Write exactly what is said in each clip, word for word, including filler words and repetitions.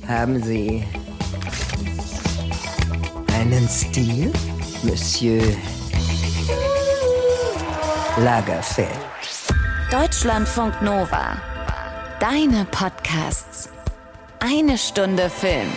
Haben Sie einen Stil, Monsieur Lagerfeld? Deutschlandfunk Nova. Deine Podcasts. Eine Stunde Film.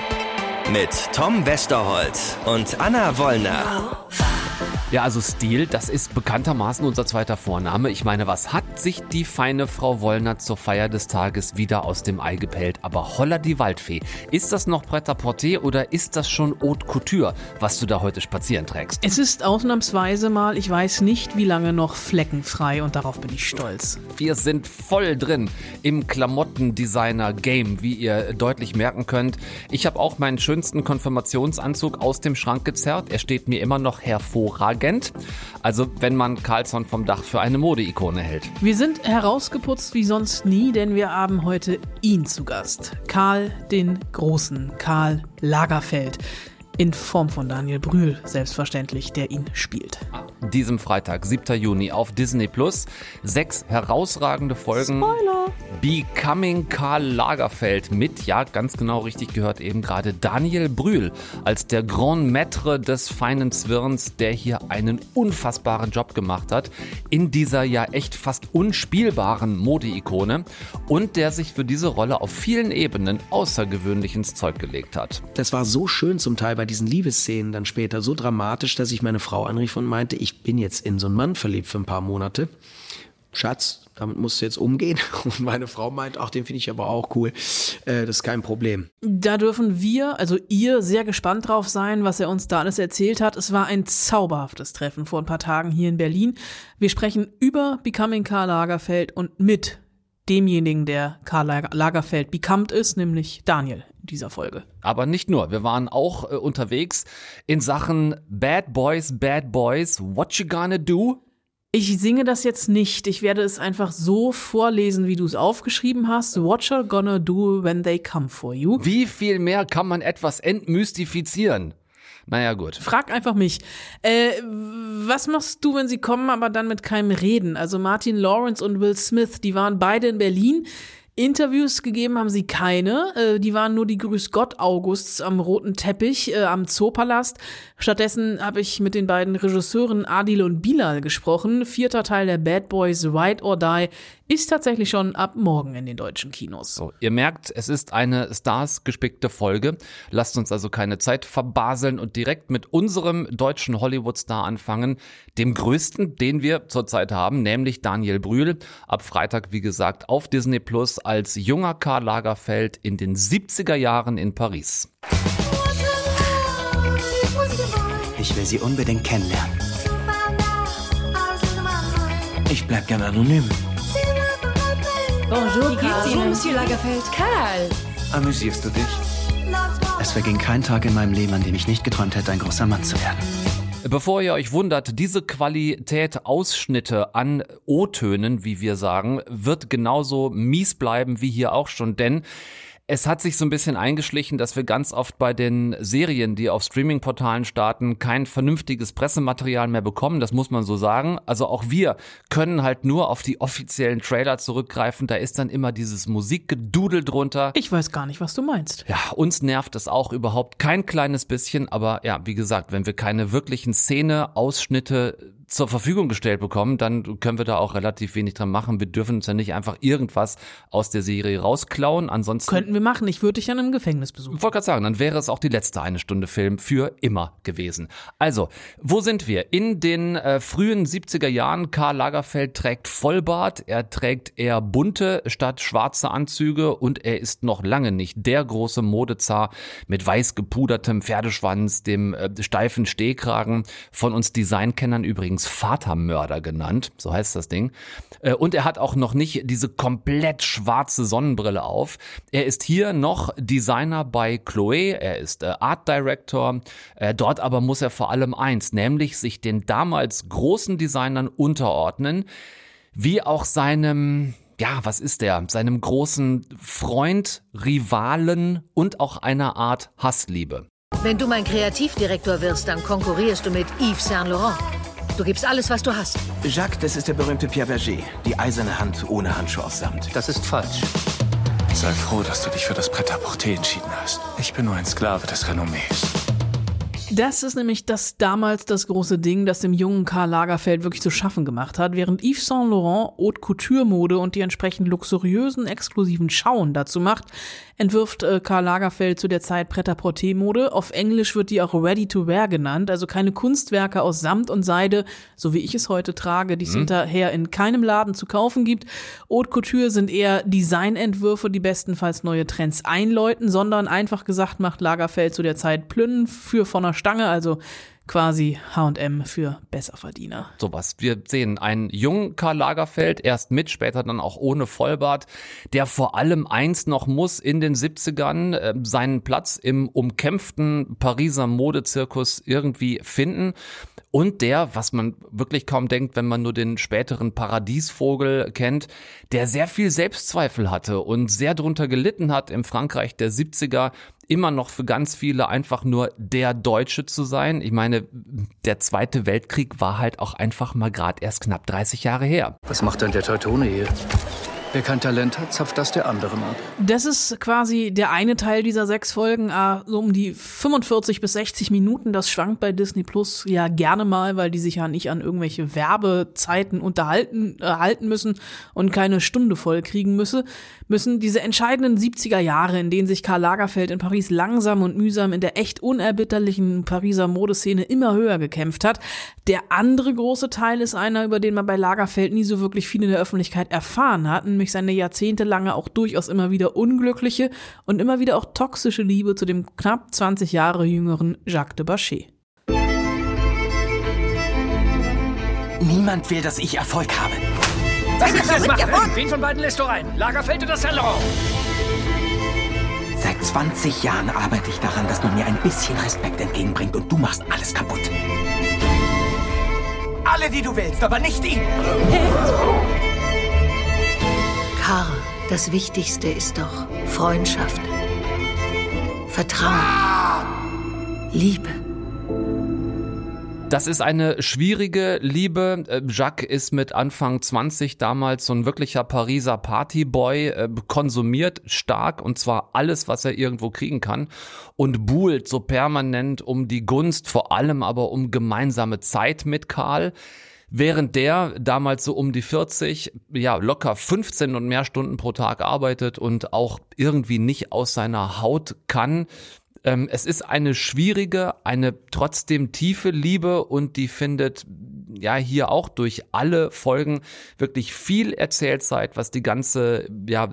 Mit Tom Westerholt und Anna Wollner. Ja, also Stil, das ist bekanntermaßen unser zweiter Vorname. Ich meine, was hat sich die feine Frau Wollner zur Feier des Tages wieder aus dem Ei gepellt? Aber holla die Waldfee. Ist das noch Pret-à-Porter oder ist das schon Haute Couture, was du da heute spazieren trägst? Es ist ausnahmsweise mal, ich weiß nicht, wie lange noch fleckenfrei und darauf bin ich stolz. Wir sind voll drin im Klamottendesigner-Game, wie ihr deutlich merken könnt. Ich habe auch meinen schönsten Konfirmationsanzug aus dem Schrank gezerrt. Er steht mir immer noch hervorragend. Also wenn man Carlsson vom Dach für eine Modeikone hält. Wir sind herausgeputzt wie sonst nie, denn wir haben heute ihn zu Gast. Karl den Großen, Karl Lagerfeld. In Form von Daniel Brühl, selbstverständlich, der ihn spielt. Diesem Freitag, siebter Juni, auf Disney Plus. Sechs herausragende Folgen. Spoiler! Becoming Karl Lagerfeld mit, ja, ganz genau richtig gehört, eben gerade Daniel Brühl als der Grand Maître des feinen Zwirns, der hier einen unfassbaren Job gemacht hat in dieser ja echt fast unspielbaren Modeikone und der sich für diese Rolle auf vielen Ebenen außergewöhnlich ins Zeug gelegt hat. Das war so schön zum Teil bei diesen Liebesszenen dann später, so dramatisch, dass ich meine Frau anrief und meinte, ich bin jetzt in so einen Mann verliebt für ein paar Monate. Schatz, damit musst du jetzt umgehen. Und meine Frau meint, ach, den finde ich aber auch cool. Äh, das ist kein Problem. Da dürfen wir, also ihr, sehr gespannt drauf sein, was er uns da alles erzählt hat. Es war ein zauberhaftes Treffen vor ein paar Tagen hier in Berlin. Wir sprechen über Becoming Karl Lagerfeld und mit demjenigen, der Karl Lagerfeld becomed ist, nämlich Daniel in dieser Folge. Aber nicht nur, wir waren auch äh, unterwegs in Sachen Bad Boys, Bad Boys, what you gonna do? Ich singe das jetzt nicht, ich werde es einfach so vorlesen, wie du es aufgeschrieben hast. What you gonna do when they come for you? Wie viel mehr kann man etwas entmystifizieren? Naja, gut. Frag einfach mich. Äh, was machst du, wenn sie kommen, aber dann mit keinem Reden? Also Martin Lawrence und Will Smith, die waren beide in Berlin. Interviews gegeben haben sie keine. Äh, die waren nur die Grüß Gott Augusts am roten Teppich äh, am Zoopalast. Stattdessen habe ich mit den beiden Regisseuren Adil und Bilal gesprochen. Vierter Teil der Bad Boys, Ride or Die, ist tatsächlich schon ab morgen in den deutschen Kinos. So, ihr merkt, es ist eine Stars-gespickte Folge. Lasst uns also keine Zeit verbaseln und direkt mit unserem deutschen Hollywood-Star anfangen. Dem größten, den wir zurzeit haben, nämlich Daniel Brühl. Ab Freitag, wie gesagt, auf Disney Plus als junger Karl Lagerfeld in den siebziger Jahren in Paris. Ich will sie unbedingt kennenlernen. Ich bleib gern anonym. Bonjour, Wie geht's Ihnen, Monsieur Lagerfeld? Karl! Amüsierst du dich? Es verging kein Tag in meinem Leben, an dem ich nicht geträumt hätte, ein großer Mann zu werden. Bevor ihr euch wundert, diese Qualität Ausschnitte an O-Tönen, wie wir sagen, wird genauso mies bleiben wie hier auch schon, denn es hat sich so ein bisschen eingeschlichen, dass wir ganz oft bei den Serien, die auf Streaming-Portalen starten, kein vernünftiges Pressematerial mehr bekommen, das muss man so sagen. Also auch wir können halt nur auf die offiziellen Trailer zurückgreifen, da ist dann immer dieses Musikgedudel drunter. Ich weiß gar nicht, was du meinst. Ja, uns nervt es auch überhaupt kein kleines bisschen, aber ja, wie gesagt, wenn wir keine wirklichen Szene-Ausschnitte zur Verfügung gestellt bekommen, dann können wir da auch relativ wenig dran machen. Wir dürfen uns ja nicht einfach irgendwas aus der Serie rausklauen. Ansonsten könnten wir machen. Ich würde dich dann im Gefängnis besuchen. Ich wollte gerade sagen, dann wäre es auch die letzte eine Stunde Film für immer gewesen. Also, wo sind wir? In den äh, frühen siebziger Jahren. Karl Lagerfeld trägt Vollbart. Er trägt eher bunte statt schwarze Anzüge und er ist noch lange nicht der große Modezar mit weiß gepudertem Pferdeschwanz, dem äh, steifen Stehkragen, von uns Designkennern übrigens Vatermörder genannt, so heißt das Ding. Und er hat auch noch nicht diese komplett schwarze Sonnenbrille auf. Er ist hier noch Designer bei Chloé, er ist Art Director. Dort aber muss er vor allem eins, nämlich sich den damals großen Designern unterordnen, wie auch seinem, ja, was ist der, seinem großen Freund, Rivalen und auch einer Art Hassliebe. Wenn du mein Kreativdirektor wirst, dann konkurrierst du mit Yves Saint Laurent. Du gibst alles, was du hast. Jacques, das ist der berühmte Pierre Berger. Die eiserne Hand ohne Handschuhe aus Samt. Das ist falsch. Sei froh, dass du dich für das Pret-à-Porter entschieden hast. Ich bin nur ein Sklave des Renommees. Das ist nämlich das damals das große Ding, das dem jungen Karl Lagerfeld wirklich zu schaffen gemacht hat. Während Yves Saint Laurent Haute Couture-Mode und die entsprechend luxuriösen, exklusiven Schauen dazu macht, entwirft äh, Karl Lagerfeld zu der Zeit Pret-à-Porter-Mode. Auf Englisch wird die auch Ready-to-Wear genannt, also keine Kunstwerke aus Samt und Seide, so wie ich es heute trage, die es mhm. hinterher in keinem Laden zu kaufen gibt. Haute Couture sind eher Designentwürfe, die bestenfalls neue Trends einläuten, sondern einfach gesagt macht Lagerfeld zu der Zeit Plünnen für von der Stange, also quasi H und M für Besserverdiener. Sowas. Wir sehen einen jungen Karl Lagerfeld, erst mit, später dann auch ohne Vollbart, der vor allem eins noch muss in den siebzigern, äh, seinen Platz im umkämpften Pariser Modezirkus irgendwie finden. Und der, was man wirklich kaum denkt, wenn man nur den späteren Paradiesvogel kennt, der sehr viel Selbstzweifel hatte und sehr drunter gelitten hat im Frankreich der siebziger, immer noch für ganz viele einfach nur der Deutsche zu sein. Ich meine, der Zweite Weltkrieg war halt auch einfach mal gerade erst knapp dreißig Jahre her. Was macht denn der Teutone hier? Wer kein Talent hat, zapft das der anderen ab. Das ist quasi der eine Teil dieser sechs Folgen, so um die fünfundvierzig bis sechzig Minuten. Das schwankt bei Disney Plus ja gerne mal, weil die sich ja nicht an irgendwelche Werbezeiten unterhalten äh, halten müssen und keine Stunde voll kriegen müsse, müssen. Diese entscheidenden siebziger Jahre, in denen sich Karl Lagerfeld in Paris langsam und mühsam in der echt unerbitterlichen Pariser Modeszene immer höher gekämpft hat. Der andere große Teil ist einer, über den man bei Lagerfeld nie so wirklich viel in der Öffentlichkeit erfahren hat, nämlich seine jahrzehntelange, auch durchaus immer wieder unglückliche und immer wieder auch toxische Liebe zu dem knapp zwanzig Jahre jüngeren Jacques de Bachet. Niemand will, dass ich Erfolg habe. Was willst du jetzt machen? Wen von beiden lässt du rein? Lagerfeld oder Saint Laurent? Seit zwanzig Jahren arbeite ich daran, dass man mir ein bisschen Respekt entgegenbringt und du machst alles kaputt. Alle, die du willst, aber nicht ihn. Karl, das Wichtigste ist doch Freundschaft, Vertrauen, Liebe. Das ist eine schwierige Liebe. Jacques ist mit Anfang zwanzig damals so ein wirklicher Pariser Partyboy, konsumiert stark und zwar alles, was er irgendwo kriegen kann und buhlt so permanent um die Gunst, vor allem aber um gemeinsame Zeit mit Karl. Während der damals so um die vierzig, ja locker fünfzehn und mehr Stunden pro Tag arbeitet und auch irgendwie nicht aus seiner Haut kann. Ähm, es ist eine schwierige, eine trotzdem tiefe Liebe und die findet ja hier auch durch alle Folgen wirklich viel Erzählzeit, was die ganze ja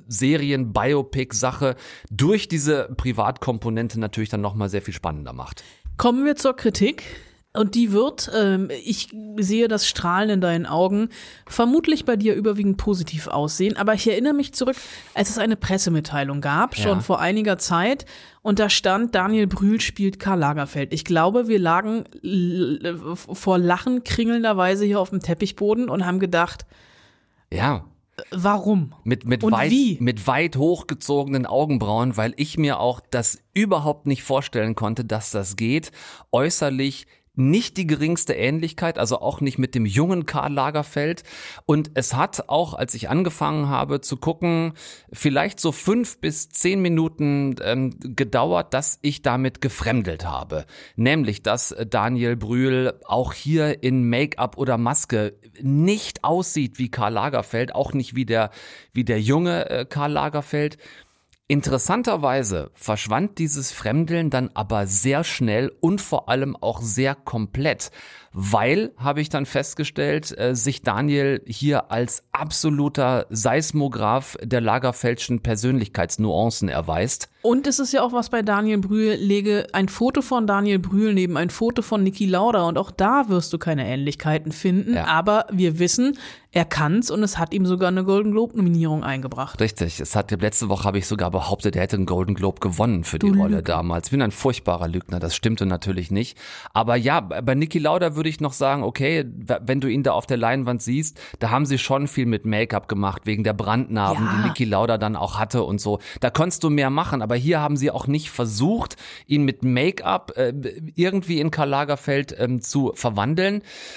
Serien-Biopic-Sache durch diese Privatkomponente natürlich dann nochmal sehr viel spannender macht. Kommen wir zur Kritik. Und die wird, ähm, ich sehe das Strahlen in deinen Augen, vermutlich bei dir überwiegend positiv aussehen. Aber ich erinnere mich zurück, als es eine Pressemitteilung gab, schon ja. vor einiger Zeit. Und da stand, Daniel Brühl spielt Karl Lagerfeld. Ich glaube, wir lagen l- vor Lachen kringelnderweise hier auf dem Teppichboden und haben gedacht, ja. Warum? Mit, mit, und weit, wie? mit weit hochgezogenen Augenbrauen, weil ich mir auch das überhaupt nicht vorstellen konnte, dass das geht. Äußerlich nicht die geringste Ähnlichkeit, also auch nicht mit dem jungen Karl Lagerfeld. Und es hat auch, als ich angefangen habe zu gucken, vielleicht so fünf bis zehn Minuten ähm, gedauert, dass ich damit gefremdelt habe. Nämlich, dass Daniel Brühl auch hier in Make-up oder Maske nicht aussieht wie Karl Lagerfeld, auch nicht wie der, wie der junge äh, Karl Lagerfeld. Interessanterweise verschwand dieses Fremdeln dann aber sehr schnell und vor allem auch sehr komplett, weil, habe ich dann festgestellt, äh, sich Daniel hier als absoluter Seismograph der Lagerfeldschen Persönlichkeitsnuancen erweist. Und es ist ja auch was bei Daniel Brühl, lege ein Foto von Daniel Brühl neben ein Foto von Niki Lauda und auch da wirst du keine Ähnlichkeiten finden, ja. Aber wir wissen, er kann's und es hat ihm sogar eine Golden Globe-Nominierung eingebracht. Richtig, es hat letzte Woche habe ich sogar behauptet, er hätte einen Golden Globe gewonnen für die du Rolle Lüge. damals. Ich bin ein furchtbarer Lügner, das stimmte natürlich nicht. Aber ja, bei Niki Lauda würde ich noch sagen, okay, wenn du ihn da auf der Leinwand siehst, da haben sie schon viel mit Make-up gemacht, wegen der Brandnarben, ja. die Niki Lauda dann auch hatte und so. Da konntest du mehr machen, aber hier haben sie auch nicht versucht, ihn mit Make-up äh, irgendwie in Karl Lagerfeld ähm, zu verwandeln.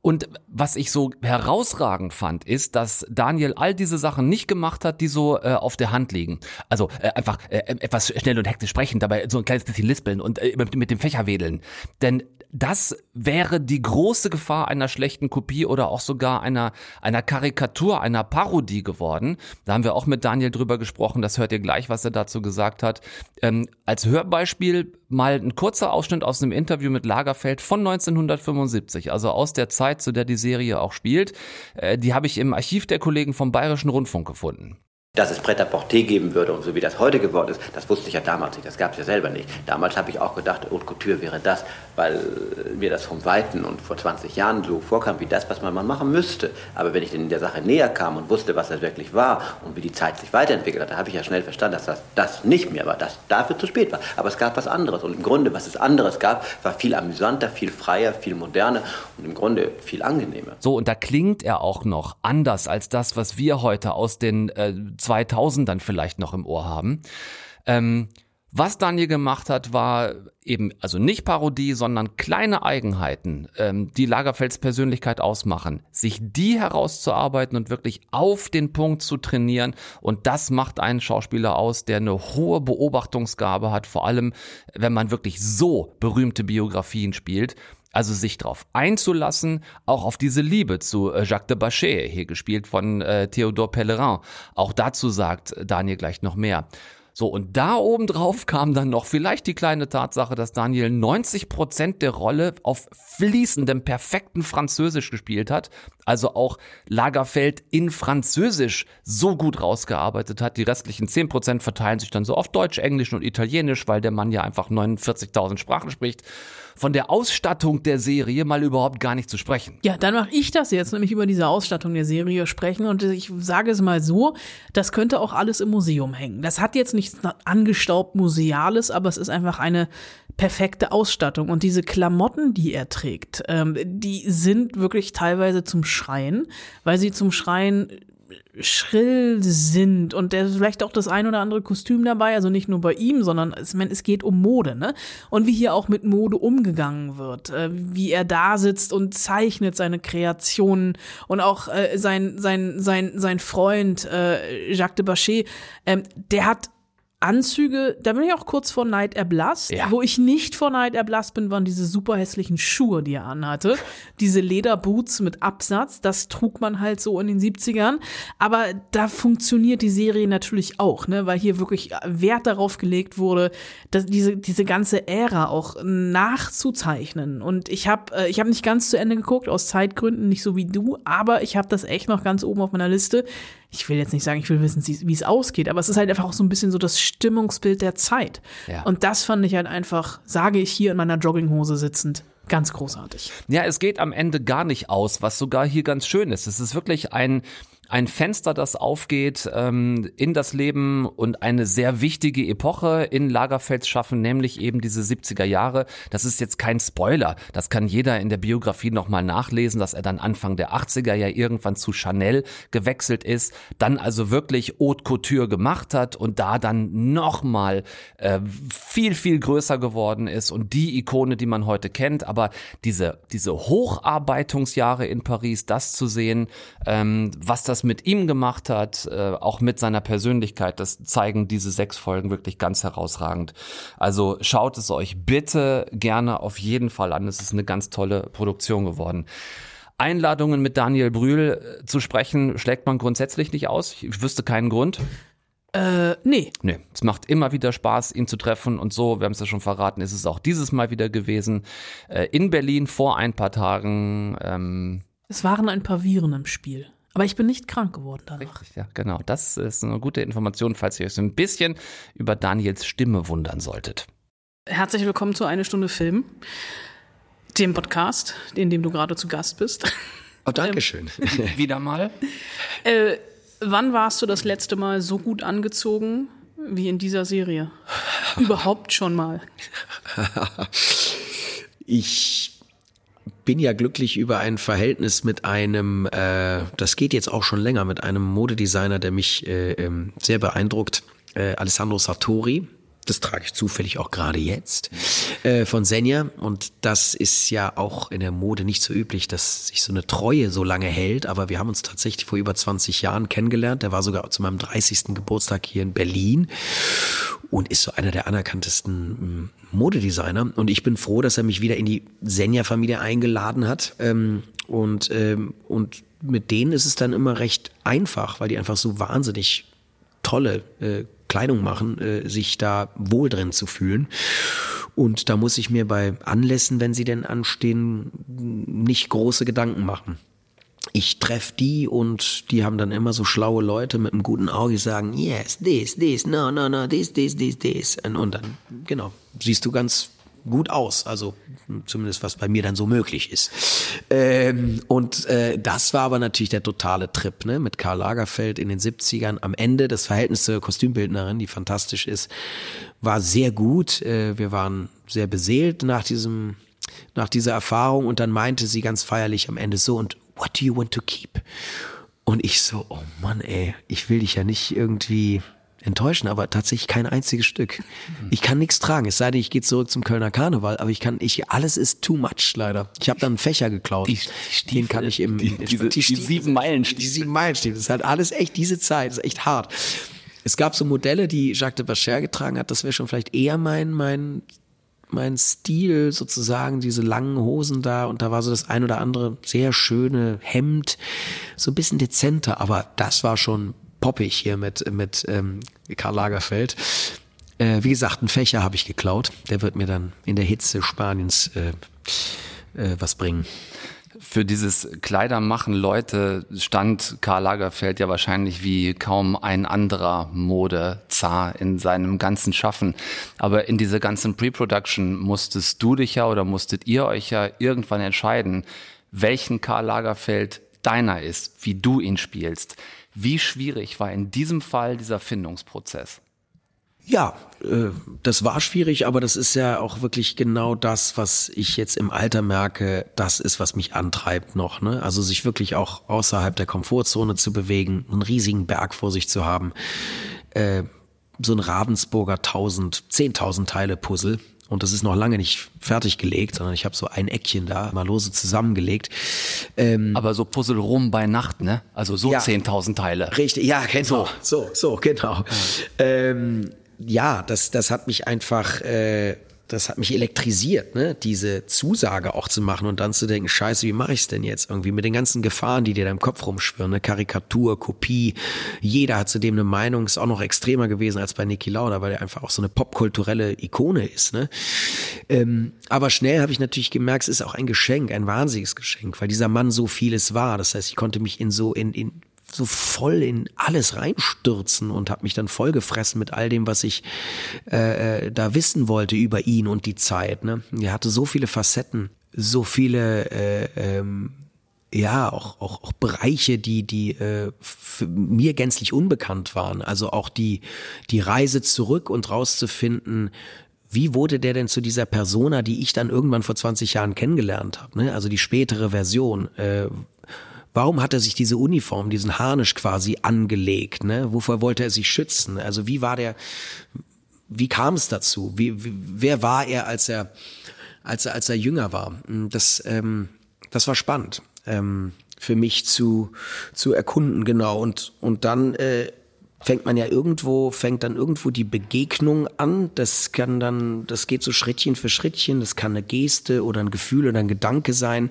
Und was ich so herausragend fand, ist, dass Daniel all diese Sachen nicht gemacht hat, die so äh, auf der Hand liegen. Also äh, einfach äh, etwas schnell und hektisch sprechen, dabei so ein kleines bisschen lispeln und äh, mit, mit dem Fächer wedeln. Denn das wäre die große Gefahr einer schlechten Kopie oder auch sogar einer einer Karikatur, einer Parodie geworden. Da haben wir auch mit Daniel drüber gesprochen, das hört ihr gleich, was er dazu gesagt hat. Ähm, als Hörbeispiel mal ein kurzer Ausschnitt aus einem Interview mit Lagerfeld von neunzehnhundertfünfundsiebzig, also aus der Zeit, zu der die Serie auch spielt. Äh, die habe ich im Archiv der Kollegen vom Bayerischen Rundfunk gefunden. Dass es Pret-à-Porter geben würde und so wie das heute geworden ist, das wusste ich ja damals nicht, das gab es ja selber nicht. Damals habe ich auch gedacht, Haute Couture wäre das, weil mir das vom Weiten und vor zwanzig Jahren so vorkam wie das, was man mal machen müsste. Aber wenn ich in der Sache näher kam und wusste, was das wirklich war und wie die Zeit sich weiterentwickelt hat, da habe ich ja schnell verstanden, dass das, das nicht mehr war, dass dafür zu spät war. Aber es gab was anderes und im Grunde, was es anderes gab, war viel amüsanter, viel freier, viel moderner und im Grunde viel angenehmer. So, und da klingt er auch noch anders als das, was wir heute aus den äh, zweitausendern vielleicht noch im Ohr haben. Ähm, was Daniel gemacht hat, war eben, also nicht Parodie, sondern kleine Eigenheiten, ähm, die Lagerfelds Persönlichkeit ausmachen, sich die herauszuarbeiten und wirklich auf den Punkt zu trainieren. Und das macht einen Schauspieler aus, der eine hohe Beobachtungsgabe hat, vor allem, wenn man wirklich so berühmte Biografien spielt. Also sich darauf einzulassen, auch auf diese Liebe zu äh, Jacques de Bachet, hier gespielt von äh, Theodore Pellerin. Auch dazu sagt Daniel gleich noch mehr. So, und da obendrauf kam dann noch vielleicht die kleine Tatsache, dass Daniel neunzig Prozent der Rolle auf fließendem, perfekten Französisch gespielt hat. Also auch Lagerfeld in Französisch so gut rausgearbeitet hat. Die restlichen zehn Prozent verteilen sich dann so auf Deutsch, Englisch und Italienisch, weil der Mann ja einfach neunundvierzigtausend Sprachen spricht. Von der Ausstattung der Serie mal überhaupt gar nicht zu sprechen. Ja, dann mache ich das jetzt, nämlich über diese Ausstattung der Serie sprechen. Und ich sage es mal so, das könnte auch alles im Museum hängen. Das hat jetzt nichts angestaubt Museales, aber es ist einfach eine perfekte Ausstattung. Und diese Klamotten, die er trägt, ähm, die sind wirklich teilweise zum Schreien, weil sie zum Schreien schrill sind und der vielleicht auch das ein oder andere Kostüm dabei, also nicht nur bei ihm, sondern es, es geht um Mode, ne? Und wie hier auch mit Mode umgegangen wird, äh, wie er da sitzt und zeichnet seine Kreationen und auch äh, sein sein sein sein Freund äh, Jacques de Bachet, ähm, der hat Anzüge, da bin ich auch kurz vor Neid erblasst. Ja. Wo ich nicht vor Neid erblasst bin, waren diese super hässlichen Schuhe, die er anhatte. Diese Lederboots mit Absatz, das trug man halt so in den siebzigern. Aber da funktioniert die Serie natürlich auch, ne, weil hier wirklich Wert darauf gelegt wurde, dass diese diese ganze Ära auch nachzuzeichnen. Und ich habe ich habe nicht ganz zu Ende geguckt, aus Zeitgründen, nicht so wie du, aber ich habe das echt noch ganz oben auf meiner Liste. Ich will jetzt nicht sagen, ich will wissen, wie es ausgeht, aber es ist halt einfach auch so ein bisschen so das Stimmungsbild der Zeit. Ja. Und das fand ich halt einfach, sage ich hier in meiner Jogginghose sitzend, ganz großartig. Ja, es geht am Ende gar nicht aus, was sogar hier ganz schön ist. Es ist wirklich ein Ein Fenster, das aufgeht ähm, in das Leben und eine sehr wichtige Epoche in Lagerfelds Schaffen, nämlich eben diese siebziger Jahre. Das ist jetzt kein Spoiler, das kann jeder in der Biografie nochmal nachlesen, dass er dann Anfang der achtziger ja irgendwann zu Chanel gewechselt ist, dann also wirklich Haute Couture gemacht hat und da dann nochmal äh, viel, viel größer geworden ist und die Ikone, die man heute kennt, aber diese, diese Hocharbeitungsjahre in Paris, das zu sehen, ähm, was das mit ihm gemacht hat, äh, auch mit seiner Persönlichkeit, das zeigen diese sechs Folgen wirklich ganz herausragend. Also schaut es euch bitte gerne auf jeden Fall an. Es ist eine ganz tolle Produktion geworden. Einladungen mit Daniel Brühl äh, zu sprechen, schlägt man grundsätzlich nicht aus. Ich wüsste keinen Grund. Äh, nee. Nee, es macht immer wieder Spaß, ihn zu treffen und so, wir haben es ja schon verraten, ist es auch dieses Mal wieder gewesen. Äh, in Berlin vor ein paar Tagen. Ähm, es waren ein paar Viren im Spiel. Aber ich bin nicht krank geworden danach. Richtig, ja, genau. Das ist eine gute Information, falls ihr euch so ein bisschen über Daniels Stimme wundern solltet. Herzlich willkommen zu Eine Stunde Film, dem Podcast, in dem du gerade zu Gast bist. Oh, danke schön. Ähm, wieder mal. Äh, wann warst du das letzte Mal so gut angezogen wie in dieser Serie? Überhaupt schon mal? Ich bin ja glücklich über ein Verhältnis mit einem, äh, das geht jetzt auch schon länger, mit einem Modedesigner, der mich äh, ähm, sehr beeindruckt, äh, Alessandro Sartori, Das trage ich zufällig auch gerade jetzt, äh, von Senja. Und das ist ja auch in der Mode nicht so üblich, dass sich so eine Treue so lange hält. Aber wir haben uns tatsächlich vor über zwanzig Jahren kennengelernt. Der war sogar zu meinem dreißigsten Geburtstag hier in Berlin und ist so einer der anerkanntesten Modedesigner. Und ich bin froh, dass er mich wieder in die Senja-Familie eingeladen hat. Ähm, und, ähm, und mit denen ist es dann immer recht einfach, weil die einfach so wahnsinnig tolle äh, Kleidung machen, äh, sich da wohl drin zu fühlen. Und da muss ich mir bei Anlässen, wenn sie denn anstehen, nicht große Gedanken machen. Ich treffe die und die haben dann immer so schlaue Leute mit einem guten Auge, die sagen, yes, this, this, no, no, no, this, this, this, this. Und, und dann, genau, siehst du ganz gut aus, also zumindest was bei mir dann so möglich ist. Ähm, und äh, das war aber natürlich der totale Trip, ne? Mit Karl Lagerfeld in den siebzigern. Am Ende das Verhältnis zur Kostümbildnerin, die fantastisch ist, war sehr gut. Äh, wir waren sehr beseelt nach diesem, nach dieser Erfahrung und dann meinte sie ganz feierlich am Ende so, und what do you want to keep? Und ich so, oh Mann, ey, ich will dich ja nicht irgendwie enttäuschen, aber tatsächlich kein einziges Stück. Ich kann nichts tragen, es sei denn, ich gehe zurück zum Kölner Karneval, aber ich kann, ich, alles ist too much leider. Ich habe dann einen Fächer geklaut. Die, die Stiefel, den kann ich im, die, die, diese, die, Stiefel, die sieben Meilenstiefel. Die sieben Meilenstiefel, das ist halt alles echt, diese Zeit, das ist echt hart. Es gab so Modelle, die Jacques de Bacher getragen hat, das wäre schon vielleicht eher mein, mein, mein Stil sozusagen, diese langen Hosen da, und da war so das ein oder andere sehr schöne Hemd, so ein bisschen dezenter, aber das war schon poppig hier mit mit ähm, Karl Lagerfeld. Äh, wie gesagt, einen Fächer habe ich geklaut. Der wird mir dann in der Hitze Spaniens äh, äh, was bringen. Für dieses Kleidermachen, Leute, stand Karl Lagerfeld ja wahrscheinlich wie kaum ein anderer Modezar in seinem ganzen Schaffen. Aber in dieser ganzen Pre-Production musstest du dich ja oder musstet ihr euch ja irgendwann entscheiden, welchen Karl Lagerfeld deiner ist, wie du ihn spielst. Wie schwierig war in diesem Fall dieser Findungsprozess? Ja, äh, das war schwierig, aber das ist ja auch wirklich genau das, was ich jetzt im Alter merke, das ist, was mich antreibt noch, ne? Also sich wirklich auch außerhalb der Komfortzone zu bewegen, einen riesigen Berg vor sich zu haben, äh, so ein Ravensburger tausend, zehntausend Teile Puzzle. Und das ist noch lange nicht fertig gelegt, sondern ich habe so ein Eckchen da mal lose zusammengelegt. Ähm, Aber so Puzzle rum bei Nacht, ne? Also so ja, zehntausend Teile. Richtig, ja, genau. So, so, so genau. Ja, ähm, ja das, das hat mich einfach, äh, das hat mich elektrisiert, ne? Diese Zusage auch zu machen und dann zu denken, scheiße, wie mache ich es denn jetzt irgendwie mit den ganzen Gefahren, die dir da im Kopf rumschwirren, ne? Karikatur, Kopie, jeder hat zudem eine Meinung, ist auch noch extremer gewesen als bei Niki Lauda, weil er einfach auch so eine popkulturelle Ikone ist, ne? Ähm, aber schnell habe ich natürlich gemerkt, es ist auch ein Geschenk, ein wahnsinniges Geschenk, weil dieser Mann so vieles war, das heißt, ich konnte mich in so, in, in so voll in alles reinstürzen und habe mich dann vollgefressen mit all dem, was ich äh, da wissen wollte über ihn und die Zeit. Ne? Er hatte so viele Facetten, so viele äh, ähm, ja auch, auch auch Bereiche, die die äh, für mir gänzlich unbekannt waren. Also auch die die Reise zurück und rauszufinden, wie wurde der denn zu dieser Persona, die ich dann irgendwann vor zwanzig Jahren kennengelernt habe. Ne? Also die spätere Version. Äh, Warum hat er sich diese Uniform, diesen Harnisch quasi angelegt? Ne? Wovor wollte er sich schützen? Also wie war der, wie kam es dazu? Wie, wie, wer war er, als er, als er, als er jünger war? Das, ähm, das war spannend ähm, für mich zu zu erkunden, genau. Und und dann äh, fängt man ja irgendwo, fängt dann irgendwo die Begegnung an. Das kann dann, das geht so Schrittchen für Schrittchen. Das kann eine Geste oder ein Gefühl oder ein Gedanke sein,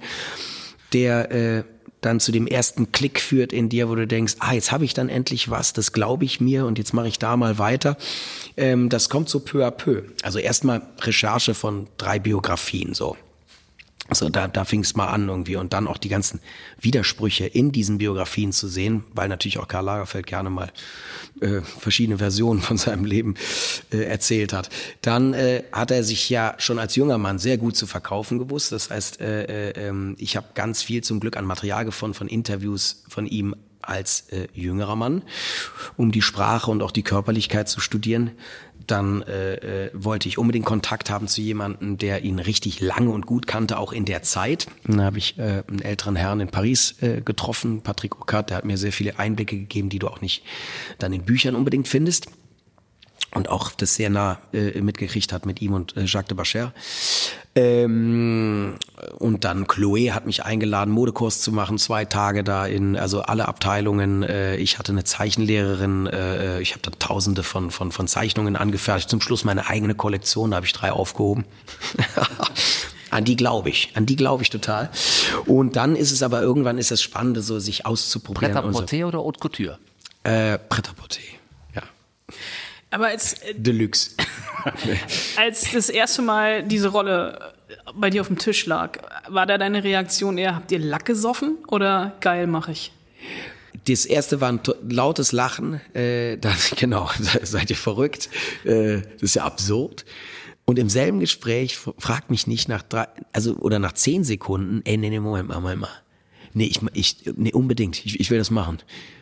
der äh, dann zu dem ersten Klick führt in dir, wo du denkst, ah, jetzt habe ich dann endlich was, das glaube ich mir und jetzt mache ich da mal weiter. Ähm, das kommt so peu à peu. Also erstmal Recherche von drei Biografien so. Also da, da fing es mal an irgendwie und dann auch die ganzen Widersprüche in diesen Biografien zu sehen, weil natürlich auch Karl Lagerfeld gerne mal äh, verschiedene Versionen von seinem Leben äh, erzählt hat. Dann äh, hat er sich ja schon als junger Mann sehr gut zu verkaufen gewusst. Das heißt, äh, äh, ich habe ganz viel zum Glück an Material gefunden von Interviews von ihm als äh, jüngerer Mann, um die Sprache und auch die Körperlichkeit zu studieren. Dann äh, äh, wollte ich unbedingt Kontakt haben zu jemandem, der ihn richtig lange und gut kannte, auch in der Zeit. Dann habe ich äh, einen älteren Herrn in Paris äh, getroffen, Patrick Ocat, der hat mir sehr viele Einblicke gegeben, die du auch nicht dann in Büchern unbedingt findest. und auch das sehr nah äh, mitgekriegt hat mit ihm und äh, Jacques de Bacher. Ähm, und dann Chloé hat mich eingeladen, Modekurs zu machen, zwei Tage da in, also alle Abteilungen. Äh, ich hatte eine Zeichenlehrerin, äh, ich habe dann tausende von, von, von Zeichnungen angefertigt. Zum Schluss meine eigene Kollektion, da habe ich drei aufgehoben. An die glaube ich, an die glaube ich total. Und dann ist es aber irgendwann ist das Spannende, so sich auszuprobieren. Prêt-à-porter so. oder Haute Couture? Äh, Prêt-à-porter, ja. Aber als, äh, Deluxe. als das erste Mal diese Rolle bei dir auf dem Tisch lag, war da deine Reaktion eher, habt ihr Lack gesoffen oder geil mach ich? Das erste war ein lautes Lachen, äh, dann, genau, seid ihr verrückt, äh, das ist ja absurd. Und im selben Gespräch fragt mich nicht nach drei, also oder nach zehn Sekunden, ey, nee, nee, Moment mal, Moment mal. Nee, ich, ich, nee, unbedingt, ich, ich will das machen.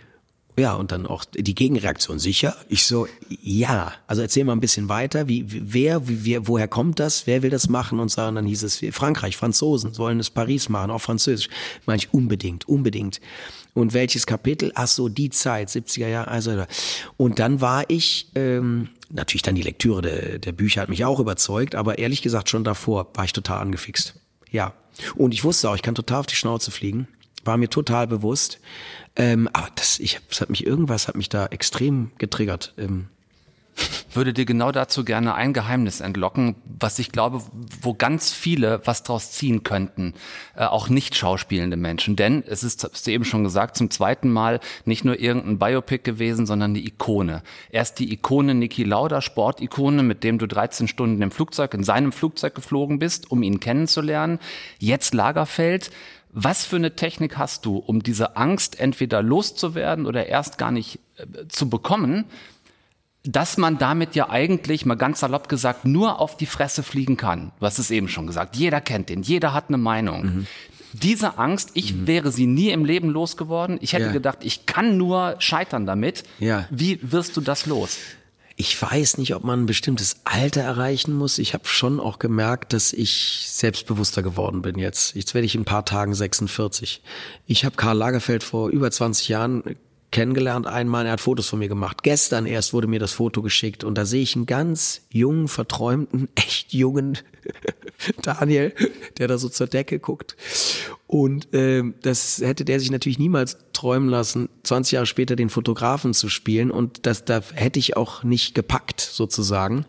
Ja, und dann auch die Gegenreaktion, sicher? Ich so, ja. Also erzähl mal ein bisschen weiter, wie, wer, wie, wer, woher kommt das, wer will das machen? Und so, und dann hieß es, Frankreich, Franzosen sollen es Paris machen, auch Französisch. Meine ich, unbedingt, unbedingt. Und welches Kapitel? Ach so, die Zeit, siebziger Jahre, also. Und dann war ich, ähm, natürlich dann die Lektüre der, der Bücher hat mich auch überzeugt, aber ehrlich gesagt schon davor war ich total angefixt. Ja. Und ich wusste auch, ich kann total auf die Schnauze fliegen. War mir total bewusst. Ähm, aber das, ich, das hat mich irgendwas hat mich da extrem getriggert. Ähm. Würde dir genau dazu gerne ein Geheimnis entlocken, was ich glaube, wo ganz viele was draus ziehen könnten, äh, auch nicht schauspielende Menschen. Denn es ist, hast du eben schon gesagt, zum zweiten Mal nicht nur irgendein Biopic gewesen, sondern eine Ikone. Erst die Ikone Niki Lauda, Sportikone, mit dem du dreizehn Stunden im Flugzeug, in seinem Flugzeug geflogen bist, um ihn kennenzulernen. Jetzt Lagerfeld. Was für eine Technik hast du, um diese Angst entweder loszuwerden oder erst gar nicht äh, zu bekommen, dass man damit ja eigentlich, mal ganz salopp gesagt, nur auf die Fresse fliegen kann? Du hast es eben schon gesagt, jeder kennt den, jeder hat eine Meinung. Mhm. Diese Angst, ich mhm. wäre sie nie im Leben losgeworden. Ich hätte ja. gedacht, ich kann nur scheitern damit. Ja. Wie wirst du das los? Ich weiß nicht, ob man ein bestimmtes Alter erreichen muss. Ich habe schon auch gemerkt, dass ich selbstbewusster geworden bin jetzt. Jetzt werde ich in ein paar Tagen sechsundvierzig. Ich habe Karl Lagerfeld vor über zwanzig Jahren kennengelernt einmal. Er hat Fotos von mir gemacht. Gestern erst wurde mir das Foto geschickt und da sehe ich einen ganz jungen, verträumten, echt jungen Daniel, der da so zur Decke guckt. Und ähm, das hätte der sich natürlich niemals träumen lassen, zwanzig Jahre später den Fotografen zu spielen. Und das da hätte ich auch nicht gepackt, sozusagen,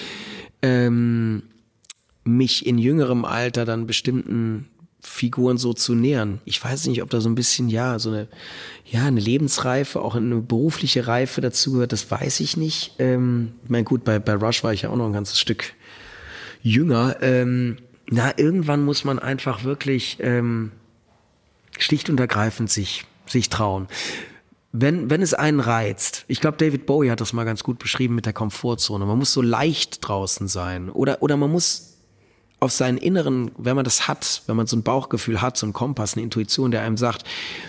ähm, mich in jüngerem Alter dann bestimmten Figuren so zu nähern. Ich weiß nicht, ob da so ein bisschen, ja, so eine, ja, eine Lebensreife, auch eine berufliche Reife dazu gehört, das weiß ich nicht. Ähm, ich meine, gut, bei, bei Rush war ich ja auch noch ein ganzes Stück jünger. Ähm, na, irgendwann muss man einfach wirklich ähm, schlicht und ergreifend sich, sich trauen. Wenn, wenn es einen reizt, ich glaube, David Bowie hat das mal ganz gut beschrieben mit der Komfortzone. Man muss so leicht draußen sein. Oder, oder man muss auf seinen Inneren, wenn man das hat, wenn man so ein Bauchgefühl hat, so ein Kompass, eine Intuition, der einem sagt,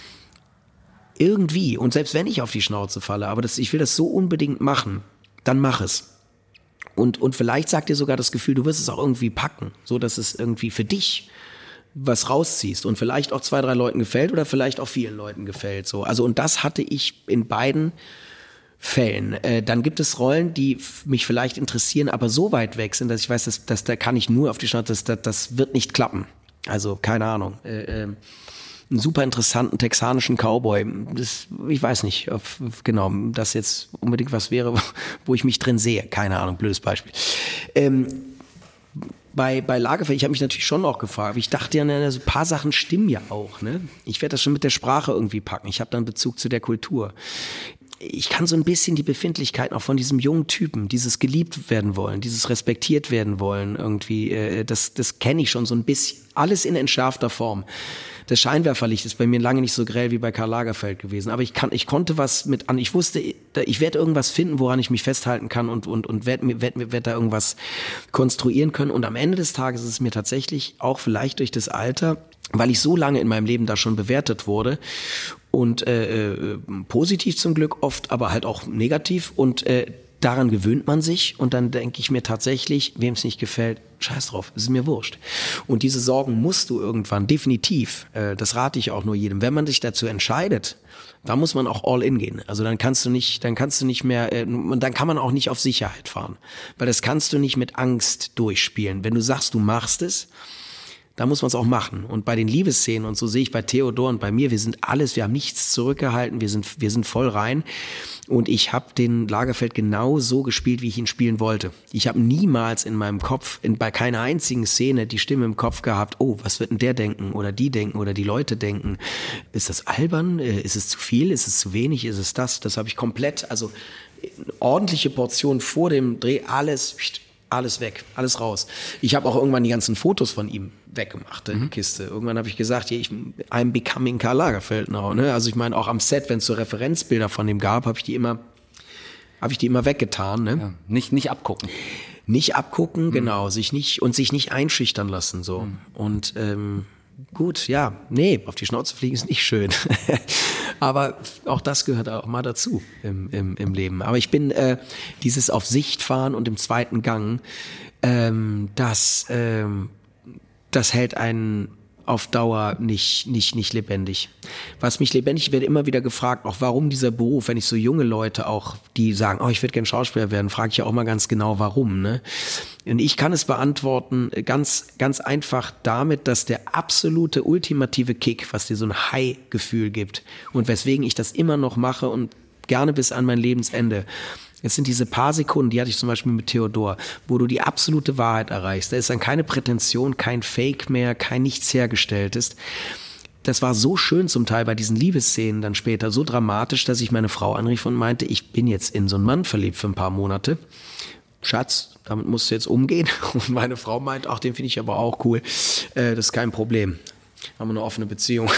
irgendwie, und selbst wenn ich auf die Schnauze falle, aber das, ich will das so unbedingt machen, dann mach es. Und, und vielleicht sagt dir sogar das Gefühl, du wirst es auch irgendwie packen, so dass es irgendwie für dich was rausziehst und vielleicht auch zwei, drei Leuten gefällt oder vielleicht auch vielen Leuten gefällt, so. Also, und das hatte ich in beiden Fällen. Äh, dann gibt es Rollen, die f- mich vielleicht interessieren, aber so weit weg sind, dass ich weiß, dass, dass da kann ich nur auf die Schnauze, das, das, das wird nicht klappen. Also, keine Ahnung. Äh, äh, einen super interessanten texanischen Cowboy, das, ich weiß nicht, auf, genau, das jetzt unbedingt was wäre, wo ich mich drin sehe. Keine Ahnung, blödes Beispiel. Ähm, Bei, bei Lagerfeld, ich habe mich natürlich schon auch gefragt, ich dachte ja, ne, so ein paar Sachen stimmen ja auch, ne? Ich werde das schon mit der Sprache irgendwie packen, ich habe dann Bezug zu der Kultur. Ich kann so ein bisschen die Befindlichkeiten auch von diesem jungen Typen, dieses geliebt werden wollen, dieses respektiert werden wollen irgendwie, äh, das, das kenne ich schon so ein bisschen. Alles in entschärfter Form. Das Scheinwerferlicht ist bei mir lange nicht so grell wie bei Karl Lagerfeld gewesen, aber ich kann, ich konnte was mit an, ich wusste, ich werde irgendwas finden, woran ich mich festhalten kann und, und, und werde werd, werd da irgendwas konstruieren können und am Ende des Tages ist es mir tatsächlich auch vielleicht durch das Alter, weil ich so lange in meinem Leben da schon bewertet wurde und äh, äh, positiv zum Glück oft, aber halt auch negativ und äh, daran gewöhnt man sich und dann denke ich mir tatsächlich, wem es nicht gefällt, scheiß drauf, ist mir wurscht. Und diese Sorgen musst du irgendwann, definitiv, äh, das rate ich auch nur jedem, wenn man sich dazu entscheidet, da muss man auch all in gehen. Also dann kannst du nicht, dann kannst du nicht mehr, äh, dann kann man auch nicht auf Sicherheit fahren, weil das kannst du nicht mit Angst durchspielen. Wenn du sagst, du machst es, da muss man es auch machen. Und bei den Liebesszenen, und so sehe ich bei Theodor und bei mir, wir sind alles, wir haben nichts zurückgehalten, wir sind, wir sind voll rein. Und ich habe den Lagerfeld genau so gespielt, wie ich ihn spielen wollte. Ich habe niemals in meinem Kopf, in, bei keiner einzigen Szene die Stimme im Kopf gehabt, oh, was wird denn der denken oder die denken oder die Leute denken. Ist das albern? Ist es zu viel? Ist es zu wenig? Ist es das? Das habe ich komplett, also ordentliche Portion vor dem Dreh, alles... Alles weg, alles raus. Ich habe auch irgendwann die ganzen Fotos von ihm weggemacht in die Kiste. Irgendwann habe ich gesagt, ich, I'm becoming Karl Lagerfeld now. Ne? Also ich meine, auch am Set, wenn es so Referenzbilder von ihm gab, habe ich die immer, habe ich die immer weggetan. Ne? Ja, nicht, nicht abgucken. Nicht abgucken, mhm. genau, sich nicht und sich nicht einschüchtern lassen so. Mhm. Und ähm, gut, ja, nee, auf die Schnauze fliegen ist nicht schön. Aber auch das gehört auch mal dazu im, im, im Leben. Aber ich bin äh, dieses auf Sicht fahren und im zweiten Gang, ähm, das, ähm, das hält einen auf Dauer nicht, nicht, nicht lebendig. Was mich lebendig, ich werde immer wieder gefragt, auch warum dieser Beruf, wenn ich so junge Leute auch, die sagen, oh, ich würde gerne Schauspieler werden, frage ich ja auch mal ganz genau, warum, ne? Und ich kann es beantworten, ganz, ganz einfach damit, dass der absolute ultimative Kick, was dir so ein High-Gefühl gibt und weswegen ich das immer noch mache und gerne bis an mein Lebensende. Es sind diese paar Sekunden, die hatte ich zum Beispiel mit Theodor, wo du die absolute Wahrheit erreichst. Da ist dann keine Prätension, kein Fake mehr, kein nichts Hergestelltes. Das war so schön zum Teil bei diesen Liebesszenen dann später, so dramatisch, dass ich meine Frau anrief und meinte, ich bin jetzt in so einen Mann verliebt für ein paar Monate. Schatz, damit musst du jetzt umgehen. Und meine Frau meint, ach, den finde ich aber auch cool. Äh, das ist kein Problem. Haben wir eine offene Beziehung.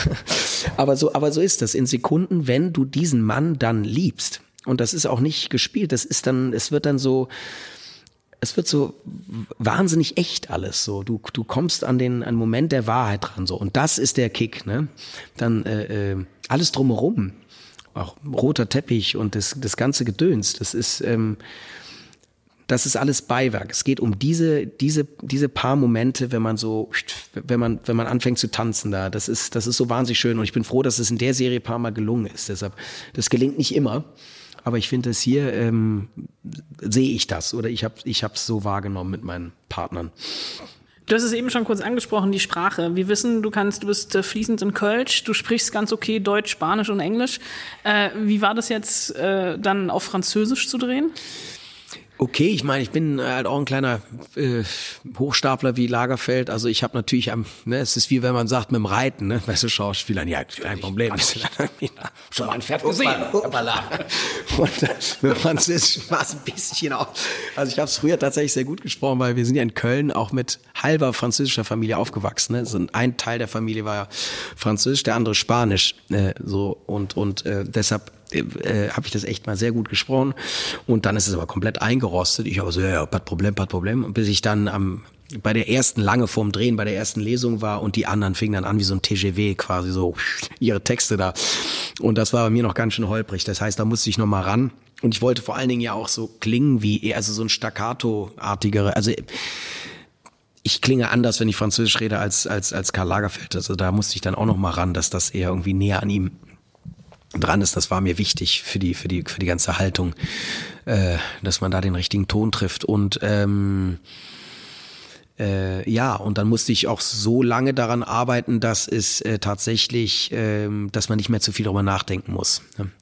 aber so, aber so ist das. In Sekunden, wenn du diesen Mann dann liebst, und das ist auch nicht gespielt, das ist dann, es wird dann so, es wird so wahnsinnig echt alles so. Du, du kommst an den an Moment der Wahrheit dran so. Und das ist der Kick, ne? Dann äh, äh, alles drumherum, auch roter Teppich und das, das ganze Gedöns, das ist, ähm, das ist alles Beiwerk. Es geht um diese, diese, diese paar Momente, wenn man so, wenn man, wenn man anfängt zu tanzen da. Das ist, das ist so wahnsinnig schön. Und ich bin froh, dass es in der Serie ein paar Mal gelungen ist. Deshalb, das gelingt nicht immer. Aber ich finde es hier, ähm, sehe ich das. Oder ich habe, ich habe es so wahrgenommen mit meinen Partnern. Du hast es eben schon kurz angesprochen, die Sprache. Wir wissen, du kannst, du bist äh, fließend in Kölsch, du sprichst ganz okay Deutsch, Spanisch und Englisch. Äh, wie war das jetzt, äh, dann auf Französisch zu drehen? Okay, ich meine, ich bin halt auch ein kleiner äh, Hochstapler wie Lagerfeld. Also ich habe natürlich, am, ne, es ist wie wenn man sagt mit dem Reiten, ne, weißt du, Schauspielern, ja, kein Problem. Schon mal ein Pferd gesehen. Und äh, mit Französisch war es ein bisschen auch. Also ich habe es früher tatsächlich sehr gut gesprochen, weil wir sind ja in Köln auch mit halber französischer Familie aufgewachsen. Ne? Also ein Teil der Familie war ja Französisch, der andere Spanisch. Äh, so und und äh, deshalb äh, habe ich das echt mal sehr gut gesprochen. Und dann ist es aber komplett eingerostet. Ich habe so, ja, ja, pas Problem, pas Problem. Und bis ich dann am bei der ersten, lange vorm Drehen, bei der ersten Lesung war und die anderen fingen dann an wie so ein T G V, quasi so ihre Texte da. Und das war bei mir noch ganz schön holprig. Das heißt, da musste ich noch mal ran. Und ich wollte vor allen Dingen ja auch so klingen wie, also so ein Staccato-artigere, also ich klinge anders, wenn ich Französisch rede, als, als, als Karl Lagerfeld. Also da musste ich dann auch noch mal ran, dass das eher irgendwie näher an ihm dran ist. Das war mir wichtig für die, für die, für die ganze Haltung, äh, dass man da den richtigen Ton trifft. Und, ähm, Äh, ja, und dann musste ich auch so lange daran arbeiten, dass es äh, tatsächlich, äh, dass man nicht mehr zu viel darüber nachdenken muss.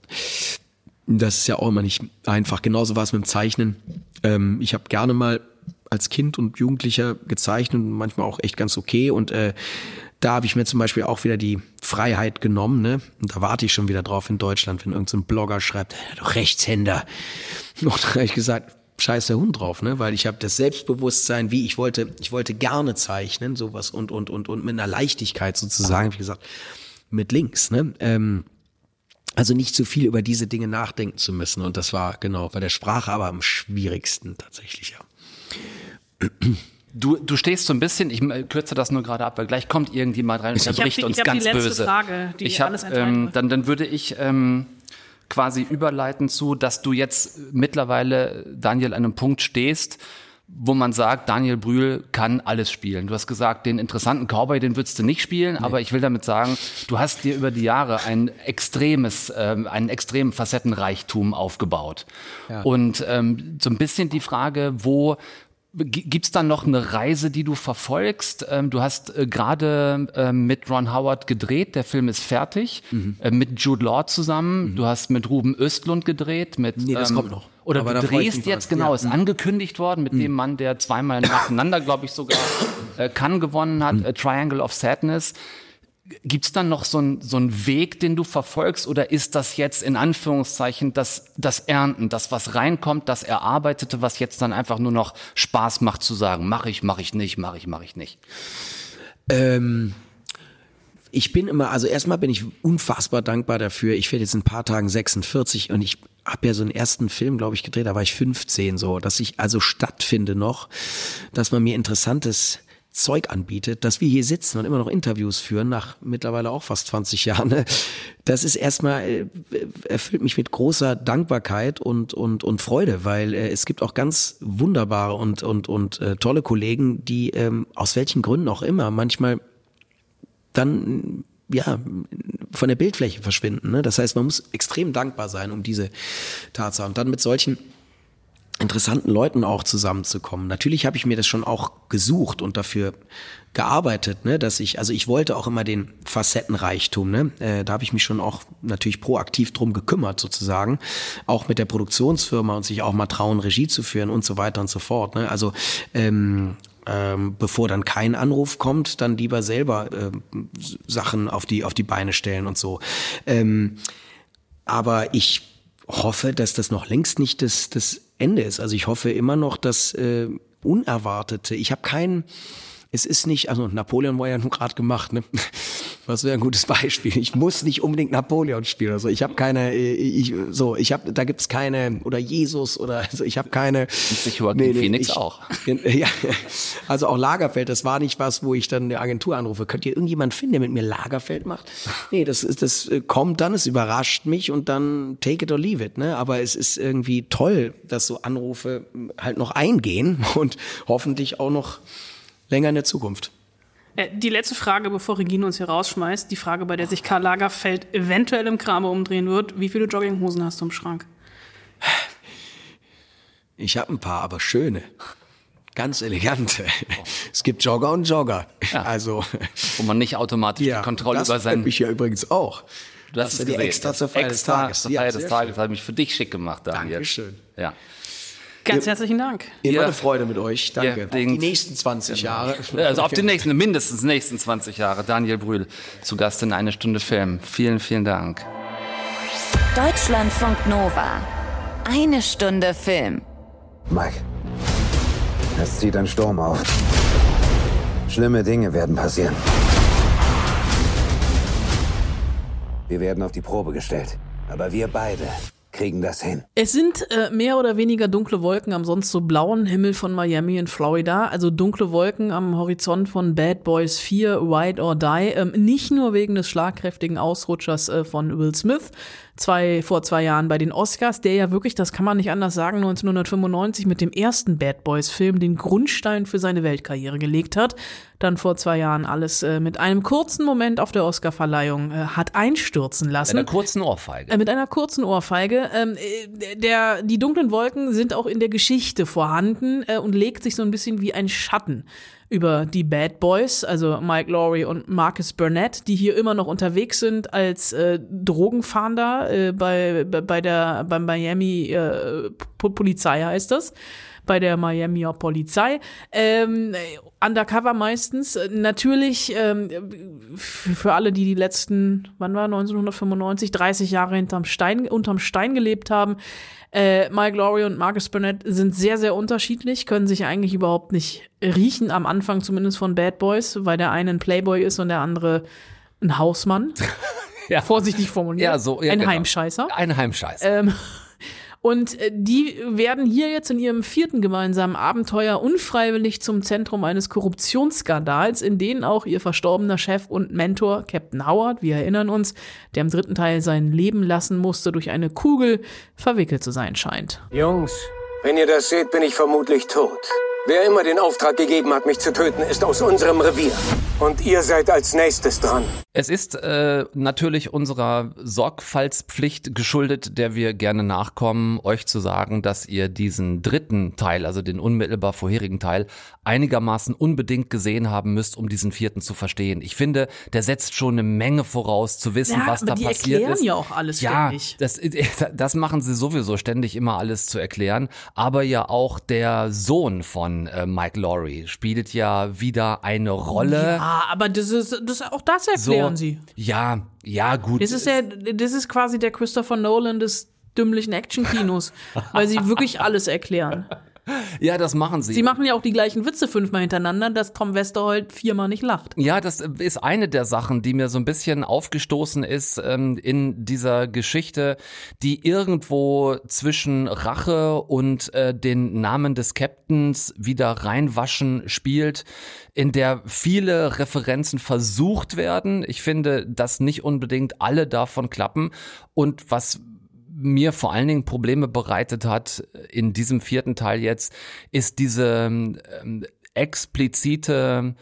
Das ist ja auch immer nicht einfach. Genauso war es mit dem Zeichnen. Ähm, ich habe gerne mal als Kind und Jugendlicher gezeichnet und manchmal auch echt ganz okay. Und äh, da habe ich mir zum Beispiel auch wieder die Freiheit genommen. Ne? Und da warte ich schon wieder drauf in Deutschland, wenn irgend so ein Blogger schreibt, du Rechtshänder. Und da habe ich gesagt, scheiß der Hund drauf, ne, weil ich habe das Selbstbewusstsein, wie ich wollte, ich wollte gerne zeichnen, sowas und und und und mit einer Leichtigkeit sozusagen, wie gesagt, mit links, ne, ähm, also nicht zu viel über diese Dinge nachdenken zu müssen und das war genau bei der Sprache aber am schwierigsten tatsächlich, ja. Du, du stehst so ein bisschen, ich kürze das nur gerade ab, weil gleich kommt irgendjemand rein und ich unterbricht die, uns ich ganz die letzte böse. Frage, die ich hab, alles entscheiden ähm, wird. dann, dann würde ich ähm, quasi überleiten zu, dass du jetzt mittlerweile, Daniel, an einem Punkt stehst, wo man sagt, Daniel Brühl kann alles spielen. Du hast gesagt, den interessanten Cowboy, den würdest du nicht spielen, nee. aber ich will damit sagen, du hast dir über die Jahre ein extremes, ähm, einen extremen Facettenreichtum aufgebaut. Ja. Und ähm, so ein bisschen die Frage, wo gibt's dann noch eine Reise, die du verfolgst? Ähm, du hast äh, gerade äh, mit Ron Howard gedreht, der Film ist fertig, mhm. äh, mit Jude Law zusammen. Mhm. Du hast mit Ruben Östlund gedreht. Mit, nee, das ähm, kommt noch. Oder aber du drehst jetzt, genau, ja. ist angekündigt worden mit mhm. dem Mann, der zweimal nacheinander, glaube ich, sogar äh, Cannes gewonnen hat, mhm. äh, Triangle of Sadness. Gibt's dann noch so einen so einen Weg, den du verfolgst, oder ist das jetzt in Anführungszeichen das, das Ernten, das, was reinkommt, das Erarbeitete, was jetzt dann einfach nur noch Spaß macht zu sagen, mach ich, mach ich nicht, mach ich, mach ich nicht? Ähm, ich bin immer, also erstmal bin ich unfassbar dankbar dafür. Ich werde jetzt in ein paar Tagen sechsundvierzig und ich habe ja so einen ersten Film, glaube ich, gedreht, da war ich fünfzehn, so, dass ich also stattfinde noch, dass man mir interessantes Zeug anbietet, dass wir hier sitzen und immer noch Interviews führen, nach mittlerweile auch fast zwanzig Jahren. Das ist erstmal, erfüllt mich mit großer Dankbarkeit und und und Freude, weil äh, es gibt auch ganz wunderbare und und und äh, tolle Kollegen, die ähm, aus welchen Gründen auch immer manchmal dann ja von der Bildfläche verschwinden. Ne? Das heißt, man muss extrem dankbar sein um diese Tatsache und dann mit solchen interessanten Leuten auch zusammenzukommen. Natürlich habe ich mir das schon auch gesucht und dafür gearbeitet, ne, dass ich, also ich wollte auch immer den Facettenreichtum, ne, äh, da habe ich mich schon auch natürlich proaktiv drum gekümmert sozusagen, auch mit der Produktionsfirma und sich auch mal trauen, Regie zu führen und so weiter und so fort, ne, also ähm, ähm, bevor dann kein Anruf kommt, dann lieber selber äh, Sachen auf die auf die Beine stellen und so. Ähm, aber ich hoffe, dass das noch längst nicht das das Ende ist. Also ich hoffe immer noch, dass äh, Unerwartete, ich habe keinen, es ist nicht, also Napoleon war ja nun gerade gemacht, ne? Was wäre ein gutes Beispiel? Ich muss nicht unbedingt Napoleon spielen. Also ich habe keine, ich, so, ich habe, da gibt's keine, oder Jesus oder, also ich habe keine. Sich Joaquin nee, nee, Phoenix ich, auch. Ja, also auch Lagerfeld, das war nicht was, wo ich dann eine Agentur anrufe. Könnt ihr irgendjemand finden, der mit mir Lagerfeld macht? Nee, das ist, das kommt dann, es überrascht mich und dann take it or leave it, ne? Aber es ist irgendwie toll, dass so Anrufe halt noch eingehen und hoffentlich auch noch länger in der Zukunft. Die letzte Frage, bevor Regine uns hier rausschmeißt, die Frage, bei der sich Karl Lagerfeld eventuell im Kramer umdrehen wird. Wie viele Jogginghosen hast du im Schrank? Ich habe ein paar, aber schöne. Ganz elegante. Es gibt Jogger und Jogger. Ja. Also, wo man nicht automatisch ja, die Kontrolle das über sein... Das ich ja übrigens auch. Du hast es gesehen. Extra zur Feier des Tages. Zur Feier ja, des Tages. Das habe ich für dich schick gemacht, Daniel. Dankeschön. Ja. Ganz herzlichen Dank. Immer ja. eine Freude mit euch. Danke. Ja, auf die nächsten zwanzig Jahre. Also auf die nächsten, mindestens nächsten zwanzig Jahre. Daniel Brühl zu Gast in Eine Stunde Film. Vielen, vielen Dank. Deutschlandfunk Nova. Eine Stunde Film. Mike, es zieht ein Sturm auf. Schlimme Dinge werden passieren. Wir werden auf die Probe gestellt. Aber wir beide kriegen das hin. Es sind äh, mehr oder weniger dunkle Wolken am sonst so blauen Himmel von Miami in Florida, also dunkle Wolken am Horizont von Bad Boys vier, Ride or Die, ähm, nicht nur wegen des schlagkräftigen Ausrutschers äh, von Will Smith, zwei, vor zwei Jahren bei den Oscars, der ja wirklich, das kann man nicht anders sagen, neunzehnhundertfünfundneunzig mit dem ersten Bad Boys Film den Grundstein für seine Weltkarriere gelegt hat, dann vor zwei Jahren alles äh, mit einem kurzen Moment auf der Oscarverleihung äh, hat einstürzen lassen. Mit einer kurzen Ohrfeige. Äh, mit einer kurzen Ohrfeige. Ähm, der, die dunklen Wolken sind auch in der Geschichte vorhanden äh, und legt sich so ein bisschen wie ein Schatten über die Bad Boys, also Mike Lowrey und Marcus Burnett, die hier immer noch unterwegs sind als äh, Drogenfahnder äh, bei, bei, bei der beim Miami äh, Polizei heißt das. Bei der Miami Polizei. Ähm, undercover meistens. Natürlich ähm, für alle, die die letzten, wann war neunzehnhundertfünfundneunzig, dreißig Jahre hinterm Stein, unterm Stein gelebt haben. Äh, Mike Lowrey und Marcus Burnett sind sehr, sehr unterschiedlich, können sich eigentlich überhaupt nicht riechen, am Anfang zumindest von Bad Boys, weil der eine ein Playboy ist und der andere ein Hausmann. Ja. Vorsichtig formuliert. Ja, so, ja, ein genau. Heimscheißer. Ein Heimscheißer. Ähm, Und äh, die werden hier jetzt in ihrem vierten gemeinsamen Abenteuer unfreiwillig zum Zentrum eines Korruptionsskandals, in denen auch ihr verstorbener Chef und Mentor Captain Howard, wir erinnern uns, der im dritten Teil sein Leben lassen musste, durch eine Kugel verwickelt zu sein scheint. Jungs, wenn ihr das seht, bin ich vermutlich tot. Wer immer den Auftrag gegeben hat, mich zu töten, ist aus unserem Revier. Und ihr seid als nächstes dran. Es ist äh, natürlich unserer Sorgfaltspflicht geschuldet, der wir gerne nachkommen, euch zu sagen, dass ihr diesen dritten Teil, also den unmittelbar vorherigen Teil, einigermaßen unbedingt gesehen haben müsst, um diesen vierten zu verstehen. Ich finde, der setzt schon eine Menge voraus, zu wissen, ja, was aber da die passiert erklären ist. Ja, auch alles ja, ständig. Das, das machen sie sowieso ständig, immer alles zu erklären. Aber ja auch der Sohn von äh, Mike Lowry spielt ja wieder eine Rolle. Ja, aber das ist, das, auch das erklären so, sie. Ja, ja, gut. Das ist, der, das ist quasi der Christopher Nolan des dümmlichen Action-Kinos, weil sie wirklich alles erklären. Ja, das machen sie. Sie machen ja auch die gleichen Witze fünfmal hintereinander, dass Tom Westerholt viermal nicht lacht. Ja, das ist eine der Sachen, die mir so ein bisschen aufgestoßen ist ähm, in dieser Geschichte, die irgendwo zwischen Rache und äh, den Namen des Captains wieder reinwaschen spielt, in der viele Referenzen versucht werden. Ich finde, dass nicht unbedingt alle davon klappen. Und was mir vor allen Dingen Probleme bereitet hat in diesem vierten Teil jetzt, ist diese ähm, explizite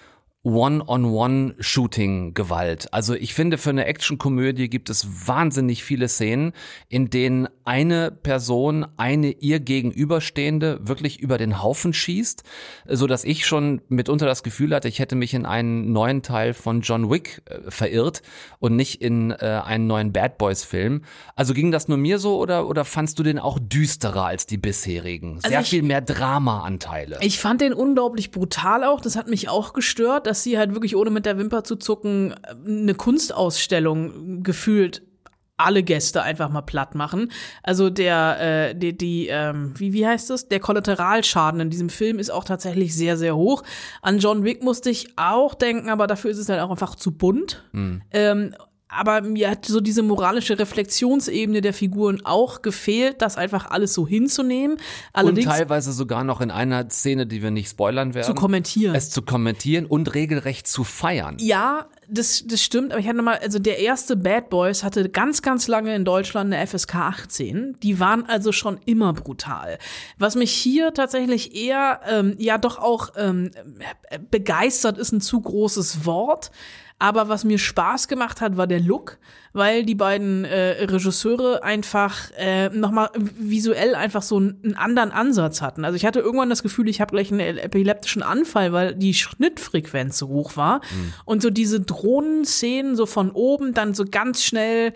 One-on-One-Shooting-Gewalt. Also ich finde, für eine Actionkomödie gibt es wahnsinnig viele Szenen, in denen eine Person eine ihr Gegenüberstehende wirklich über den Haufen schießt, so dass ich schon mitunter das Gefühl hatte, ich hätte mich in einen neuen Teil von John Wick äh, verirrt und nicht in äh, einen neuen Bad Boys-Film. Also ging das nur mir so oder oder fandst du den auch düsterer als die bisherigen? Sehr also ich, viel mehr Drama-Anteile. Ich fand den unglaublich brutal auch. Das hat mich auch gestört, dass sie halt wirklich ohne mit der Wimper zu zucken eine Kunstausstellung gefühlt alle Gäste einfach mal platt machen. Also der, äh, die, die ähm, wie, wie heißt das? Der Kollateralschaden in diesem Film ist auch tatsächlich sehr, sehr hoch. An John Wick musste ich auch denken, aber dafür ist es halt auch einfach zu bunt. Mhm. Ähm, aber mir hat so diese moralische Reflexionsebene der Figuren auch gefehlt, das einfach alles so hinzunehmen. Allerdings und teilweise sogar noch in einer Szene, die wir nicht spoilern werden. Zu kommentieren. Es zu kommentieren und regelrecht zu feiern. Ja, das, das stimmt. Aber ich hatte noch mal, also der erste Bad Boys hatte ganz, ganz lange in Deutschland eine F S K achtzehn. Die waren also schon immer brutal. Was mich hier tatsächlich eher, ähm, ja doch auch ähm, begeistert, ist ein zu großes Wort. Aber was mir Spaß gemacht hat, war der Look, weil die beiden äh, Regisseure einfach äh, nochmal visuell einfach so einen anderen Ansatz hatten. Also ich hatte irgendwann das Gefühl, ich habe gleich einen epileptischen Anfall, weil die Schnittfrequenz so hoch war. Mhm. Und so diese Drohnenszenen so von oben dann so ganz schnell,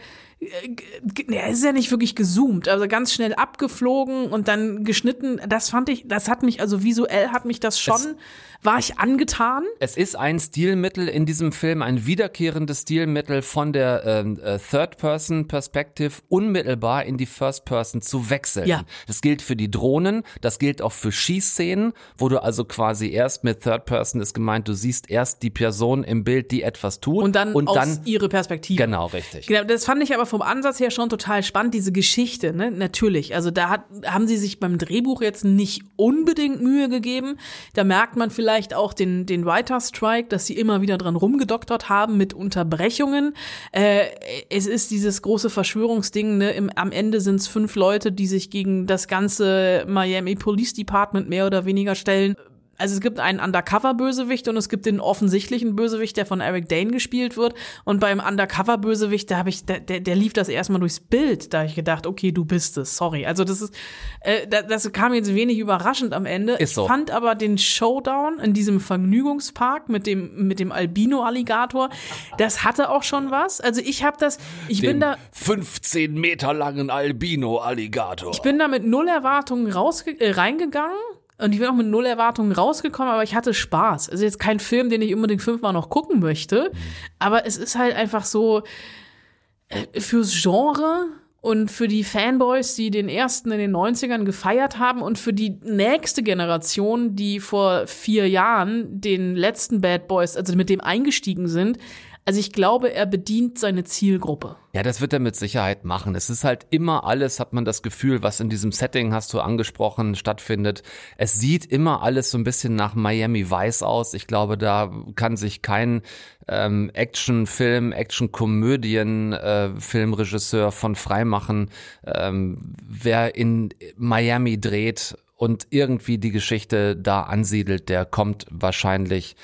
es ist ja nicht wirklich gezoomt, also ganz schnell abgeflogen und dann geschnitten. Das fand ich, das hat mich, also visuell hat mich das schon, es, war ich angetan. Es ist ein Stilmittel in diesem Film, ein wiederkehrendes Stilmittel von der äh, Third-Person-Perspective unmittelbar in die First-Person zu wechseln. Ja. Das gilt für die Drohnen, das gilt auch für Schießszenen, wo du also quasi erst mit Third-Person ist gemeint, du siehst erst die Person im Bild, die etwas tut. Und dann und aus dann, ihre Perspektive. Genau, richtig. Genau, das fand ich aber vom Ansatz her schon total spannend, diese Geschichte, ne? Natürlich. Also da hat, haben sie sich beim Drehbuch jetzt nicht unbedingt Mühe gegeben. Da merkt man vielleicht auch den, den Writer's Strike, dass sie immer wieder dran rumgedoktert haben mit Unterbrechungen. Äh, es ist dieses große Verschwörungsding, ne? Im, am Ende sind es fünf Leute, die sich gegen das ganze Miami Police Department mehr oder weniger stellen. Also es gibt einen Undercover-Bösewicht und es gibt den offensichtlichen Bösewicht, der von Eric Dane gespielt wird. Und beim Undercover-Bösewicht, da habe ich, der, der, der lief das erstmal durchs Bild. Da habe ich gedacht, okay, du bist es, sorry. Also das ist, äh, das, das kam jetzt wenig überraschend am Ende. Ist so. Ich fand aber den Showdown in diesem Vergnügungspark mit dem mit dem Albino-Alligator, das hatte auch schon was. Also ich habe das, ich Dem bin da fünfzehn Meter langen Albino-Alligator. Ich bin da mit null Erwartungen rausge- äh, reingegangen. Und ich bin auch mit null Erwartungen rausgekommen, aber ich hatte Spaß. Also jetzt kein Film, den ich unbedingt fünfmal noch gucken möchte. Aber es ist halt einfach so, äh, fürs Genre und für die Fanboys, die den ersten in den neunzigern gefeiert haben und für die nächste Generation, die vor vier Jahren den letzten Bad Boys, also mit dem eingestiegen sind, Also ich glaube, er bedient seine Zielgruppe. Ja, das wird er mit Sicherheit machen. Es ist halt immer alles, hat man das Gefühl, was in diesem Setting, hast du angesprochen, stattfindet. Es sieht immer alles so ein bisschen nach Miami Vice aus. Ich glaube, da kann sich kein ähm, Actionfilm, Action-Komödien, äh, Filmregisseur von freimachen, ähm, wer in Miami dreht und irgendwie die Geschichte da ansiedelt, der kommt wahrscheinlich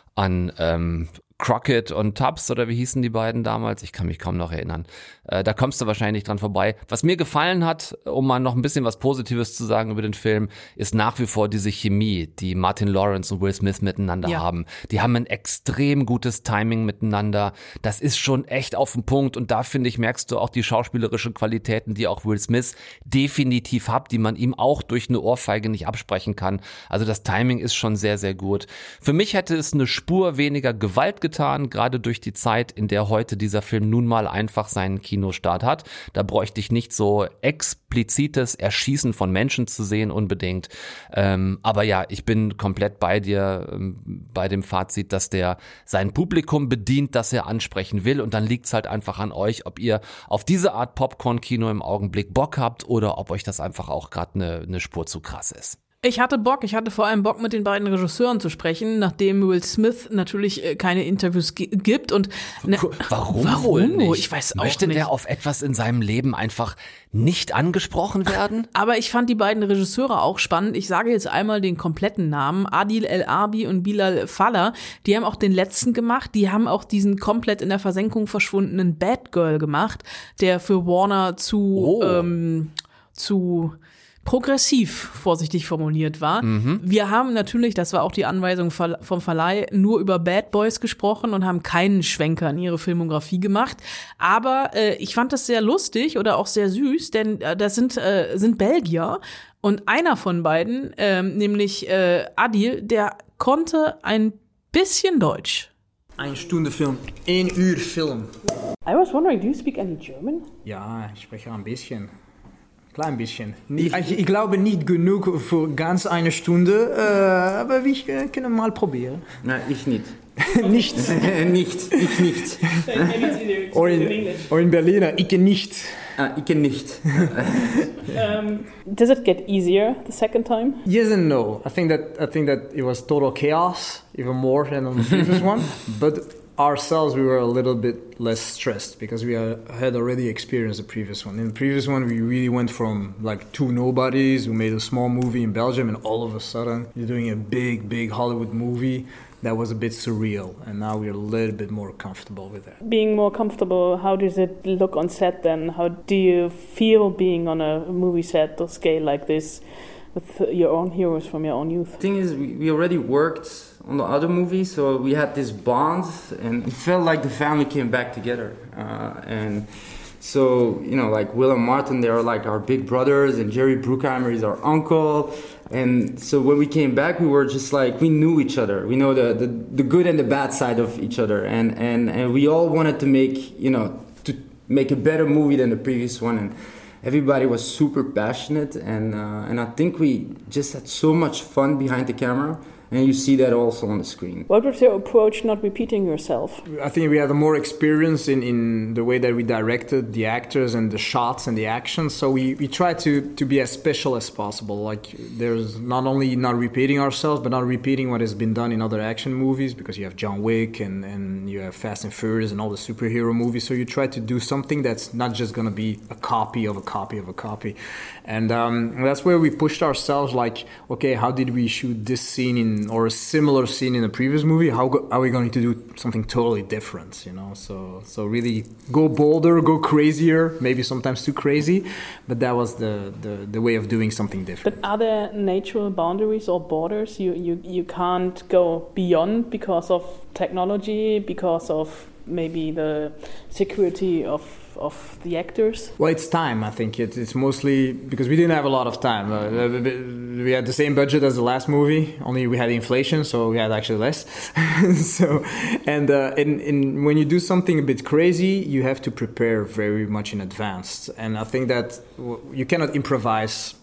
an ähm, Crockett und Tubbs, oder wie hießen die beiden damals? Ich kann mich kaum noch erinnern. Äh, da kommst du wahrscheinlich dran vorbei. Was mir gefallen hat, um mal noch ein bisschen was Positives zu sagen über den Film, ist nach wie vor diese Chemie, die Martin Lawrence und Will Smith miteinander ja. haben. Die haben ein extrem gutes Timing miteinander. Das ist schon echt auf den Punkt und da, finde ich, merkst du auch die schauspielerischen Qualitäten, die auch Will Smith definitiv hat, die man ihm auch durch eine Ohrfeige nicht absprechen kann. Also das Timing ist schon sehr, sehr gut. Für mich hätte es eine Spur weniger Gewalt getan, gerade durch die Zeit, in der heute dieser Film nun mal einfach seinen Kinostart hat. Da bräuchte ich nicht so explizites Erschießen von Menschen zu sehen unbedingt. Ähm, aber ja, ich bin komplett bei dir ähm, bei dem Fazit, dass der sein Publikum bedient, das er ansprechen will, und dann liegt es halt einfach an euch, ob ihr auf diese Art Popcorn-Kino im Augenblick Bock habt oder ob euch das einfach auch gerade eine eine Spur zu krass ist. Ich hatte Bock, ich hatte vor allem Bock, mit den beiden Regisseuren zu sprechen, nachdem Will Smith natürlich keine Interviews g- gibt und ne, warum, warum wohl nicht? Ich weiß auch Möchte nicht. der auf etwas in seinem Leben einfach nicht angesprochen werden? Aber ich fand die beiden Regisseure auch spannend. Ich sage jetzt einmal den kompletten Namen. Adil El Arbi und Bilal Fallah, die haben auch den letzten gemacht. Die haben auch diesen komplett in der Versenkung verschwundenen Bad Girl gemacht, der für Warner zu, oh. ähm, zu progressiv, vorsichtig formuliert war. Mhm. Wir haben natürlich, das war auch die Anweisung vom Verleih, nur über Bad Boys gesprochen und haben keinen Schwenker in ihre Filmografie gemacht. Aber äh, ich fand das sehr lustig oder auch sehr süß, denn äh, das sind, äh, sind Belgier und einer von beiden, äh, nämlich äh, Adil, der konnte ein bisschen Deutsch. Eine Stunde Film, ein Uhr Film. I was wondering, do you speak any German? Ja, ich spreche ein bisschen. Klein bisschen. Ich, ich, ich glaube nicht genug für ganz eine Stunde, äh, aber wir äh, können mal probieren. Nein, ich nicht. nicht? nicht, ich nicht. Oder in, oder in Berliner, ich nicht. Ah, ich nicht. um, does it get easier the second time? Yes and no. I think that I think that it was total chaos, even more than on the previous one. But ourselves, we were a little bit less stressed because we had already experienced the previous one. In the previous one, we really went from like two nobodies who made a small movie in Belgium, and all of a sudden, you're doing a big, big Hollywood movie that was a bit surreal. And now we're a little bit more comfortable with that. Being more comfortable, how does it look on set then? How do you feel being on a movie set or scale like this with your own heroes from your own youth? The thing is, we, we already worked on the other movie, so we had this bond, and it felt like the family came back together. Uh, and so, you know, like Will and Martin, they are like our big brothers, and Jerry Bruckheimer is our uncle. And so when we came back, we were just like, we knew each other. We know the, the, the good and the bad side of each other. And, and, and we all wanted to make, you know, to make a better movie than the previous one. And everybody was super passionate. And, uh, and I think we just had so much fun behind the camera. And you see that also on the screen. What was your approach not repeating yourself? I think we had more experience in, in the way that we directed the actors and the shots and the action. So we, we tried to, to be as special as possible. Like there's not only not repeating ourselves, but not repeating what has been done in other action movies, because you have John Wick and, and you have Fast and Furious and all the superhero movies. So you try to do something that's not just going to be a copy of a copy of a copy. And um, that's where we pushed ourselves, like, okay, how did we shoot this scene in or a similar scene in the previous movie? How go, are we going to do something totally different, you know? So so really go bolder, go crazier, maybe sometimes too crazy, but that was the, the, the way of doing something different. But are there natural boundaries or borders you, you, you can't go beyond because of technology, because of maybe the security of of the actors? Well, it's time, I think. It, it's mostly because we didn't have a lot of time. Uh, we had the same budget as the last movie, only we had inflation, so we had actually less. so, and uh, in, in, when you do something a bit crazy, you have to prepare very much in advance. And I think that you cannot improvise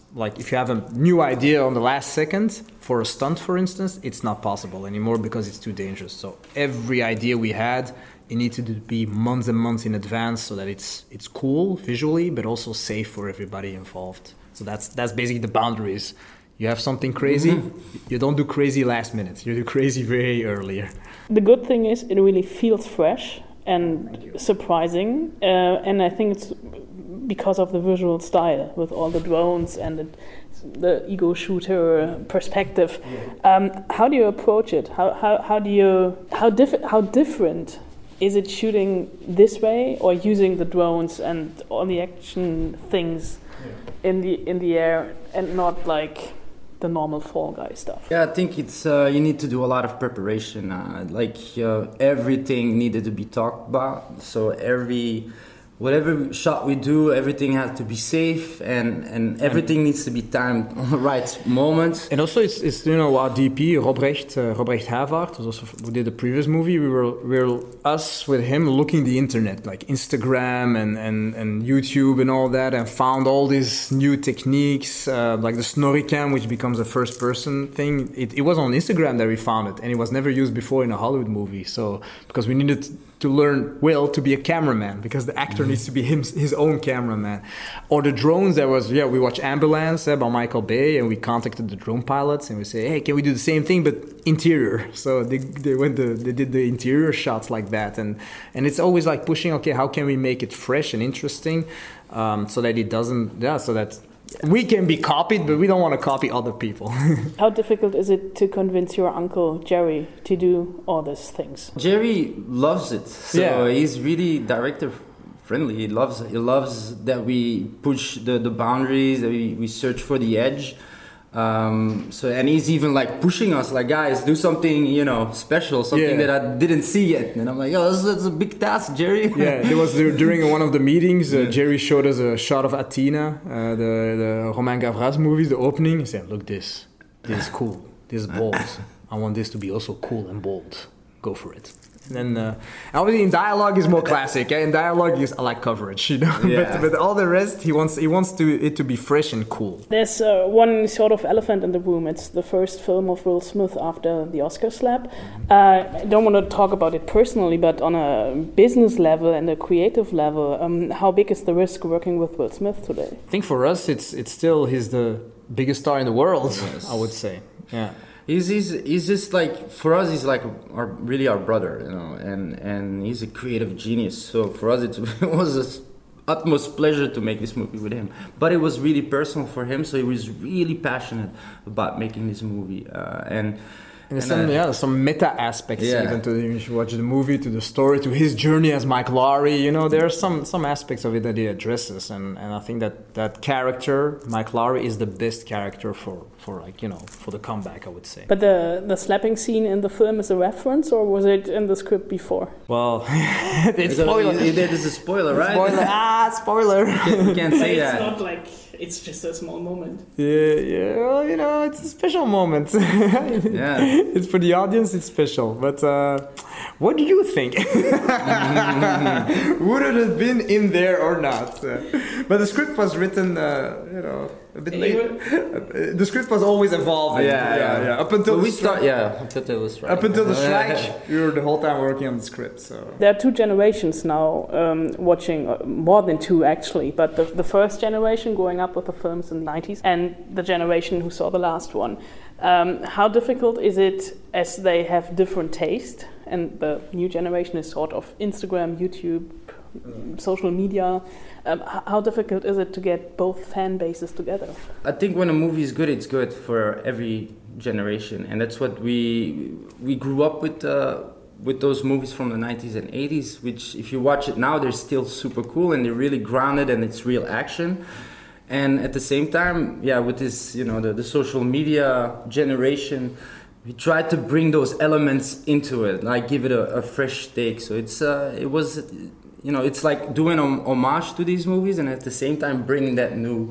like if you have a new idea on the last second for a stunt, for instance, it's not possible anymore because it's too dangerous. So every idea we had, it needed to be months and months in advance so that it's it's cool visually, but also safe for everybody involved. So that's that's basically the boundaries. You have something crazy, mm-hmm. you don't do crazy last minute. You do crazy very earlier. The good thing is it really feels fresh and surprising, uh, and I think it's because of the visual style with all the drones and the, the ego shooter perspective. Um, how do you approach it? How how how do you how diff- how different is it shooting this way or using the drones and all the action things yeah. in the in the air and not like the normal Fall Guy stuff? Yeah, I think it's uh, you need to do a lot of preparation. Uh, like uh, everything needed to be talked about. So every whatever shot we do, everything has to be safe, and, and everything needs to be timed on the right moment. And also, it's, it's you know our D P Robrecht uh, Robrecht Havard, who also who did the previous movie. We were we were us with him looking the internet, like Instagram and, and, and YouTube and all that, and found all these new techniques, uh, like the Snorri-cam, which becomes a first-person thing. It, it was on Instagram that we found it, and it was never used before in a Hollywood movie. So because we needed to learn Will to be a cameraman, because the actor needs to be him, his own cameraman. Or the drones, there was, yeah, we watched Ambulance uh, by Michael Bay, and we contacted the drone pilots, and we say, hey, can we do the same thing, but interior? So they they went the, they did the interior shots like that, and and it's always like pushing, okay, how can we make it fresh and interesting, um, so that it doesn't, yeah, so that we can be copied, but we don't want to copy other people. How difficult is it to convince your uncle Jerry to do all these things? Jerry loves it. So Yeah. he's really director friendly. He loves he loves that we push the, the boundaries, that we, we search for the edge. Um, so and he's even like pushing us, like, guys, do something, you know, special, something Yeah. that I didn't see yet. And I'm like, oh, that's, that's a big task, Jerry. Yeah, there was there, during one of the meetings, uh, Jerry showed us a shot of Athena, uh, the the Romain Gavras movies, the opening. He said, "Look, this, this is cool. This is bold. I want this to be also cool and bold. Go for it." And then, uh, obviously, in dialogue is more classic. Eh? In dialogue, is I like coverage, you know. Yeah. but, but all the rest, he wants he wants to it to be fresh and cool. There's uh, one sort of elephant in the room. It's the first film of Will Smith after the Oscar slap. Uh, I don't want to talk about it personally, but on a business level and a creative level, um, how big is the risk working with Will Smith today? I think for us, it's it's still he's the biggest star in the world. Yes. I would say, yeah. He's, he's, he's just like, for us, he's like our, really our brother, you know, and, and he's a creative genius. So for us, it, it was an utmost pleasure to make this movie with him. But it was really personal for him, so he was really passionate about making this movie. Uh, and And there's and, some, uh, yeah, some meta aspects yeah. even to the, you should watch the movie, to the story, to his journey as Mike Lowry. You know, there are some some aspects of it that he addresses, and, and I think that that character, Mike Lowry, is the best character for, for like you know for the comeback, I would say. But the, the slapping scene in the film is a reference, or was it in the script before? Well, it's So, spoiler. it- it is a spoiler, right? Spoiler. Ah, spoiler. You can't, you can't say It's that. not like it's just a small moment. Yeah, yeah. Well, you know, it's a special moment. Yeah. It's for the audience. It's special. But uh, what do you think? Would it have been in there or not? Uh, but the script was written, uh, you know, a bit late. Uh, the script was always evolving. Yeah, yeah, yeah. Up until But we the start, strike. yeah, up until the strike. Up until the strike, we were the whole time working on the script. So. There are two generations now um, watching, uh, more than two actually, but the, the first generation growing up with the films in the nineties and the generation who saw the last one. Um, how difficult is it as they have different taste and the new generation is sort of Instagram, YouTube, mm. social media. Um, h- how difficult is it to get both fan bases together? I think when a movie is good, it's good for every generation, and that's what we we grew up with. Uh, with those movies from the nineties and eighties, which if you watch it now, they're still super cool and they're really grounded and it's real action. And at the same time, yeah, with this, you know, the, the social media generation, we tried to bring those elements into it, like give it a, a fresh take. So it's, uh, it was, you know, it's like doing a homage to these movies and at the same time bringing that new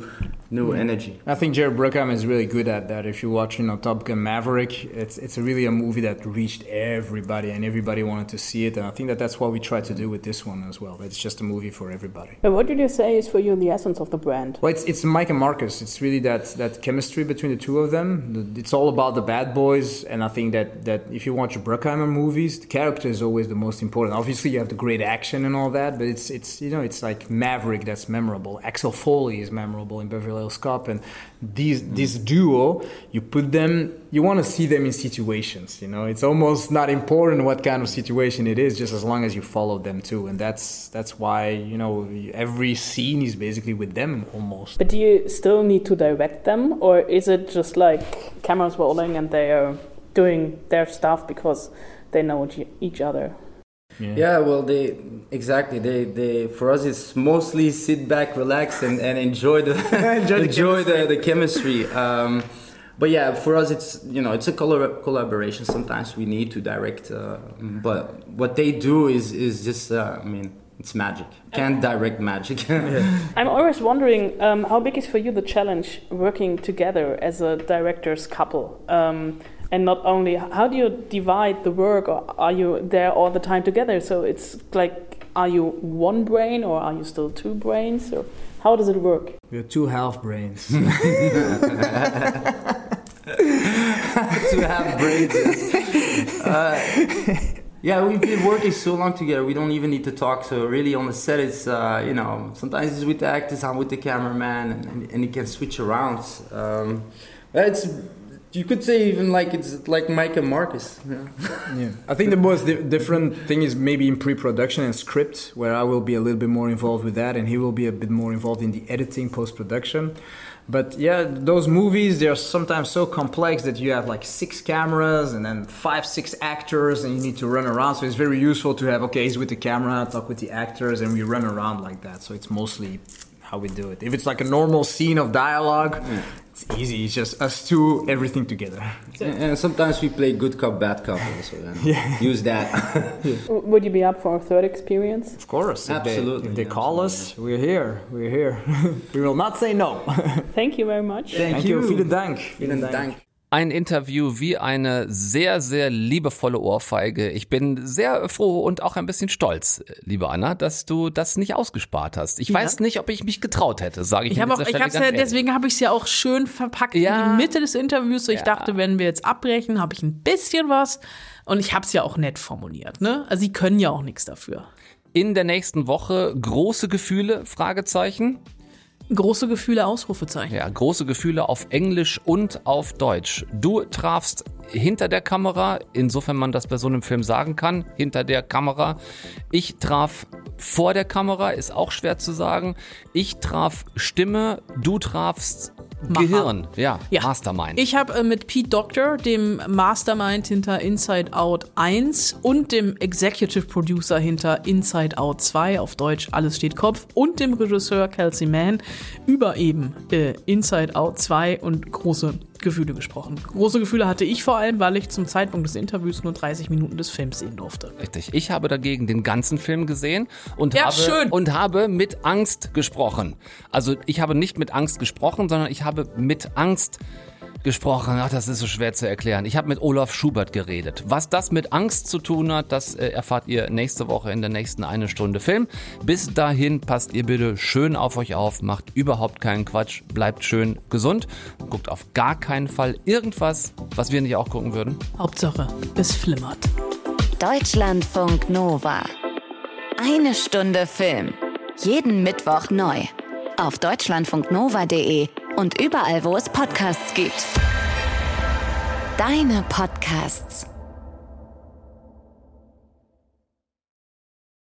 new yeah. energy. I think Jerry Bruckheimer is really good at that. If you watch, you know, Top Gun Maverick, it's it's really a movie that reached everybody and everybody wanted to see it. And I think that that's what we try to do with this one as well. It's just a movie for everybody. But what did you say is for you the essence of the brand? Well, it's, it's Mike and Marcus. It's really that that chemistry between the two of them. It's all about the bad boys. And I think that, that if you watch Bruckheimer movies, the character is always the most important. Obviously, you have the great action and all that, but it's, it's you know, it's like Maverick that's memorable. Axel Foley is memorable in Beverly Hills Cop. And these, mm. this duo, you put them, you want to see them in situations, you know. It's almost not important what kind of situation it is, just as long as you follow them too. And that's that's why, you know, every scene is basically with them almost. But do you still need to direct them, or is it just like cameras rolling and they are doing their stuff because they know each other? Yeah. yeah, well, they exactly. They, they for us, it's mostly sit back, relax, and, and enjoy the enjoy, the, enjoy chemistry. the the chemistry. Um, but yeah, for us, it's you know it's a collab- collaboration. Sometimes we need to direct, uh, but what they do is is just uh, I mean it's magic. Can't direct magic. yeah. I'm always wondering um, how big is for you the challenge working together as a director's couple. Um, And not only, how do you divide the work, or are you there all the time together? So it's like, are you one brain or are you still two brains? Or how does it work? We're two half brains. Two half brains. Uh, yeah, we've been working so long together, we don't even need to talk. So really on the set, it's, uh, you know, sometimes it's with the actors, I'm with the cameraman, and, and, and it can switch around. Um, but it's... You could say even like it's like Mike and Marcus. Yeah. yeah. I think the most di- different thing is maybe in pre-production and script, where I will be a little bit more involved with that, and he will be a bit more involved in the editing, post-production. But yeah, those movies, they are sometimes so complex that you have like six cameras and then five, six actors, and you need to run around. So it's very useful to have, okay, he's with the camera, talk with the actors, and we run around like that. So it's mostly how we do it. If it's like a normal scene of dialogue, yeah. It's easy. It's just us two, everything together. And, and sometimes we play good cop, bad cop also. Yeah. yeah. Use that. yeah. Would you be up for a third experience? Of course. Absolutely. If they, if they call Absolutely. us, we're here. We're here. We will not say no. Thank you very much. Thank, Thank you. you. Vielen Dank. Vielen Dank. Ein Interview wie eine sehr, sehr liebevolle Ohrfeige. Ich bin sehr froh und auch ein bisschen stolz, liebe Anna, dass du das nicht ausgespart hast. Ich ja. weiß nicht, ob ich mich getraut hätte, sage ich ich an dieser Stelle ganz ja, ehrlich. Deswegen habe ich es ja auch schön verpackt ja. in die Mitte des Interviews. So ich ja. dachte, wenn wir jetzt abbrechen, habe ich ein bisschen was. Und ich habe es ja auch nett formuliert. Ne? Also sie können ja auch nichts dafür. In der nächsten Woche große Gefühle, Fragezeichen. Große Gefühle, Ausrufezeichen. Ja, große Gefühle auf Englisch und auf Deutsch. Du trafst hinter der Kamera, insofern man das bei so einem Film sagen kann, hinter der Kamera. Ich traf vor der Kamera, ist auch schwer zu sagen. Ich traf Stimme, du trafst Macher. Gehirn, ja, ja. Mastermind. Ich habe äh, mit Pete Docter, dem Mastermind hinter Inside Out eins und dem Executive Producer hinter Inside Out zwei, auf Deutsch Alles steht Kopf, und dem Regisseur Kelsey Mann über eben äh, Inside Out zwei und große Gefühle gesprochen. Große Gefühle hatte ich vor allem, weil ich zum Zeitpunkt des Interviews nur dreißig Minuten des Films sehen durfte. Richtig. Ich habe dagegen den ganzen Film gesehen und, ja, habe, schön. und habe mit Angst gesprochen. Also ich habe nicht mit Angst gesprochen, sondern ich habe mit Angst gesprochen. Ach, das ist so schwer zu erklären. Ich habe mit Olaf Schubert geredet. Was das mit Angst zu tun hat, das äh, erfahrt ihr nächste Woche in der nächsten eine Stunde Film. Bis dahin passt ihr bitte schön auf euch auf, macht überhaupt keinen Quatsch, bleibt schön gesund, guckt auf gar keinen Fall irgendwas, was wir nicht auch gucken würden. Hauptsache, es flimmert. Deutschlandfunk Nova. Eine Stunde Film. Jeden Mittwoch neu. Auf deutschlandfunknova punkt de und überall, wo es Podcasts gibt. Deine Podcasts.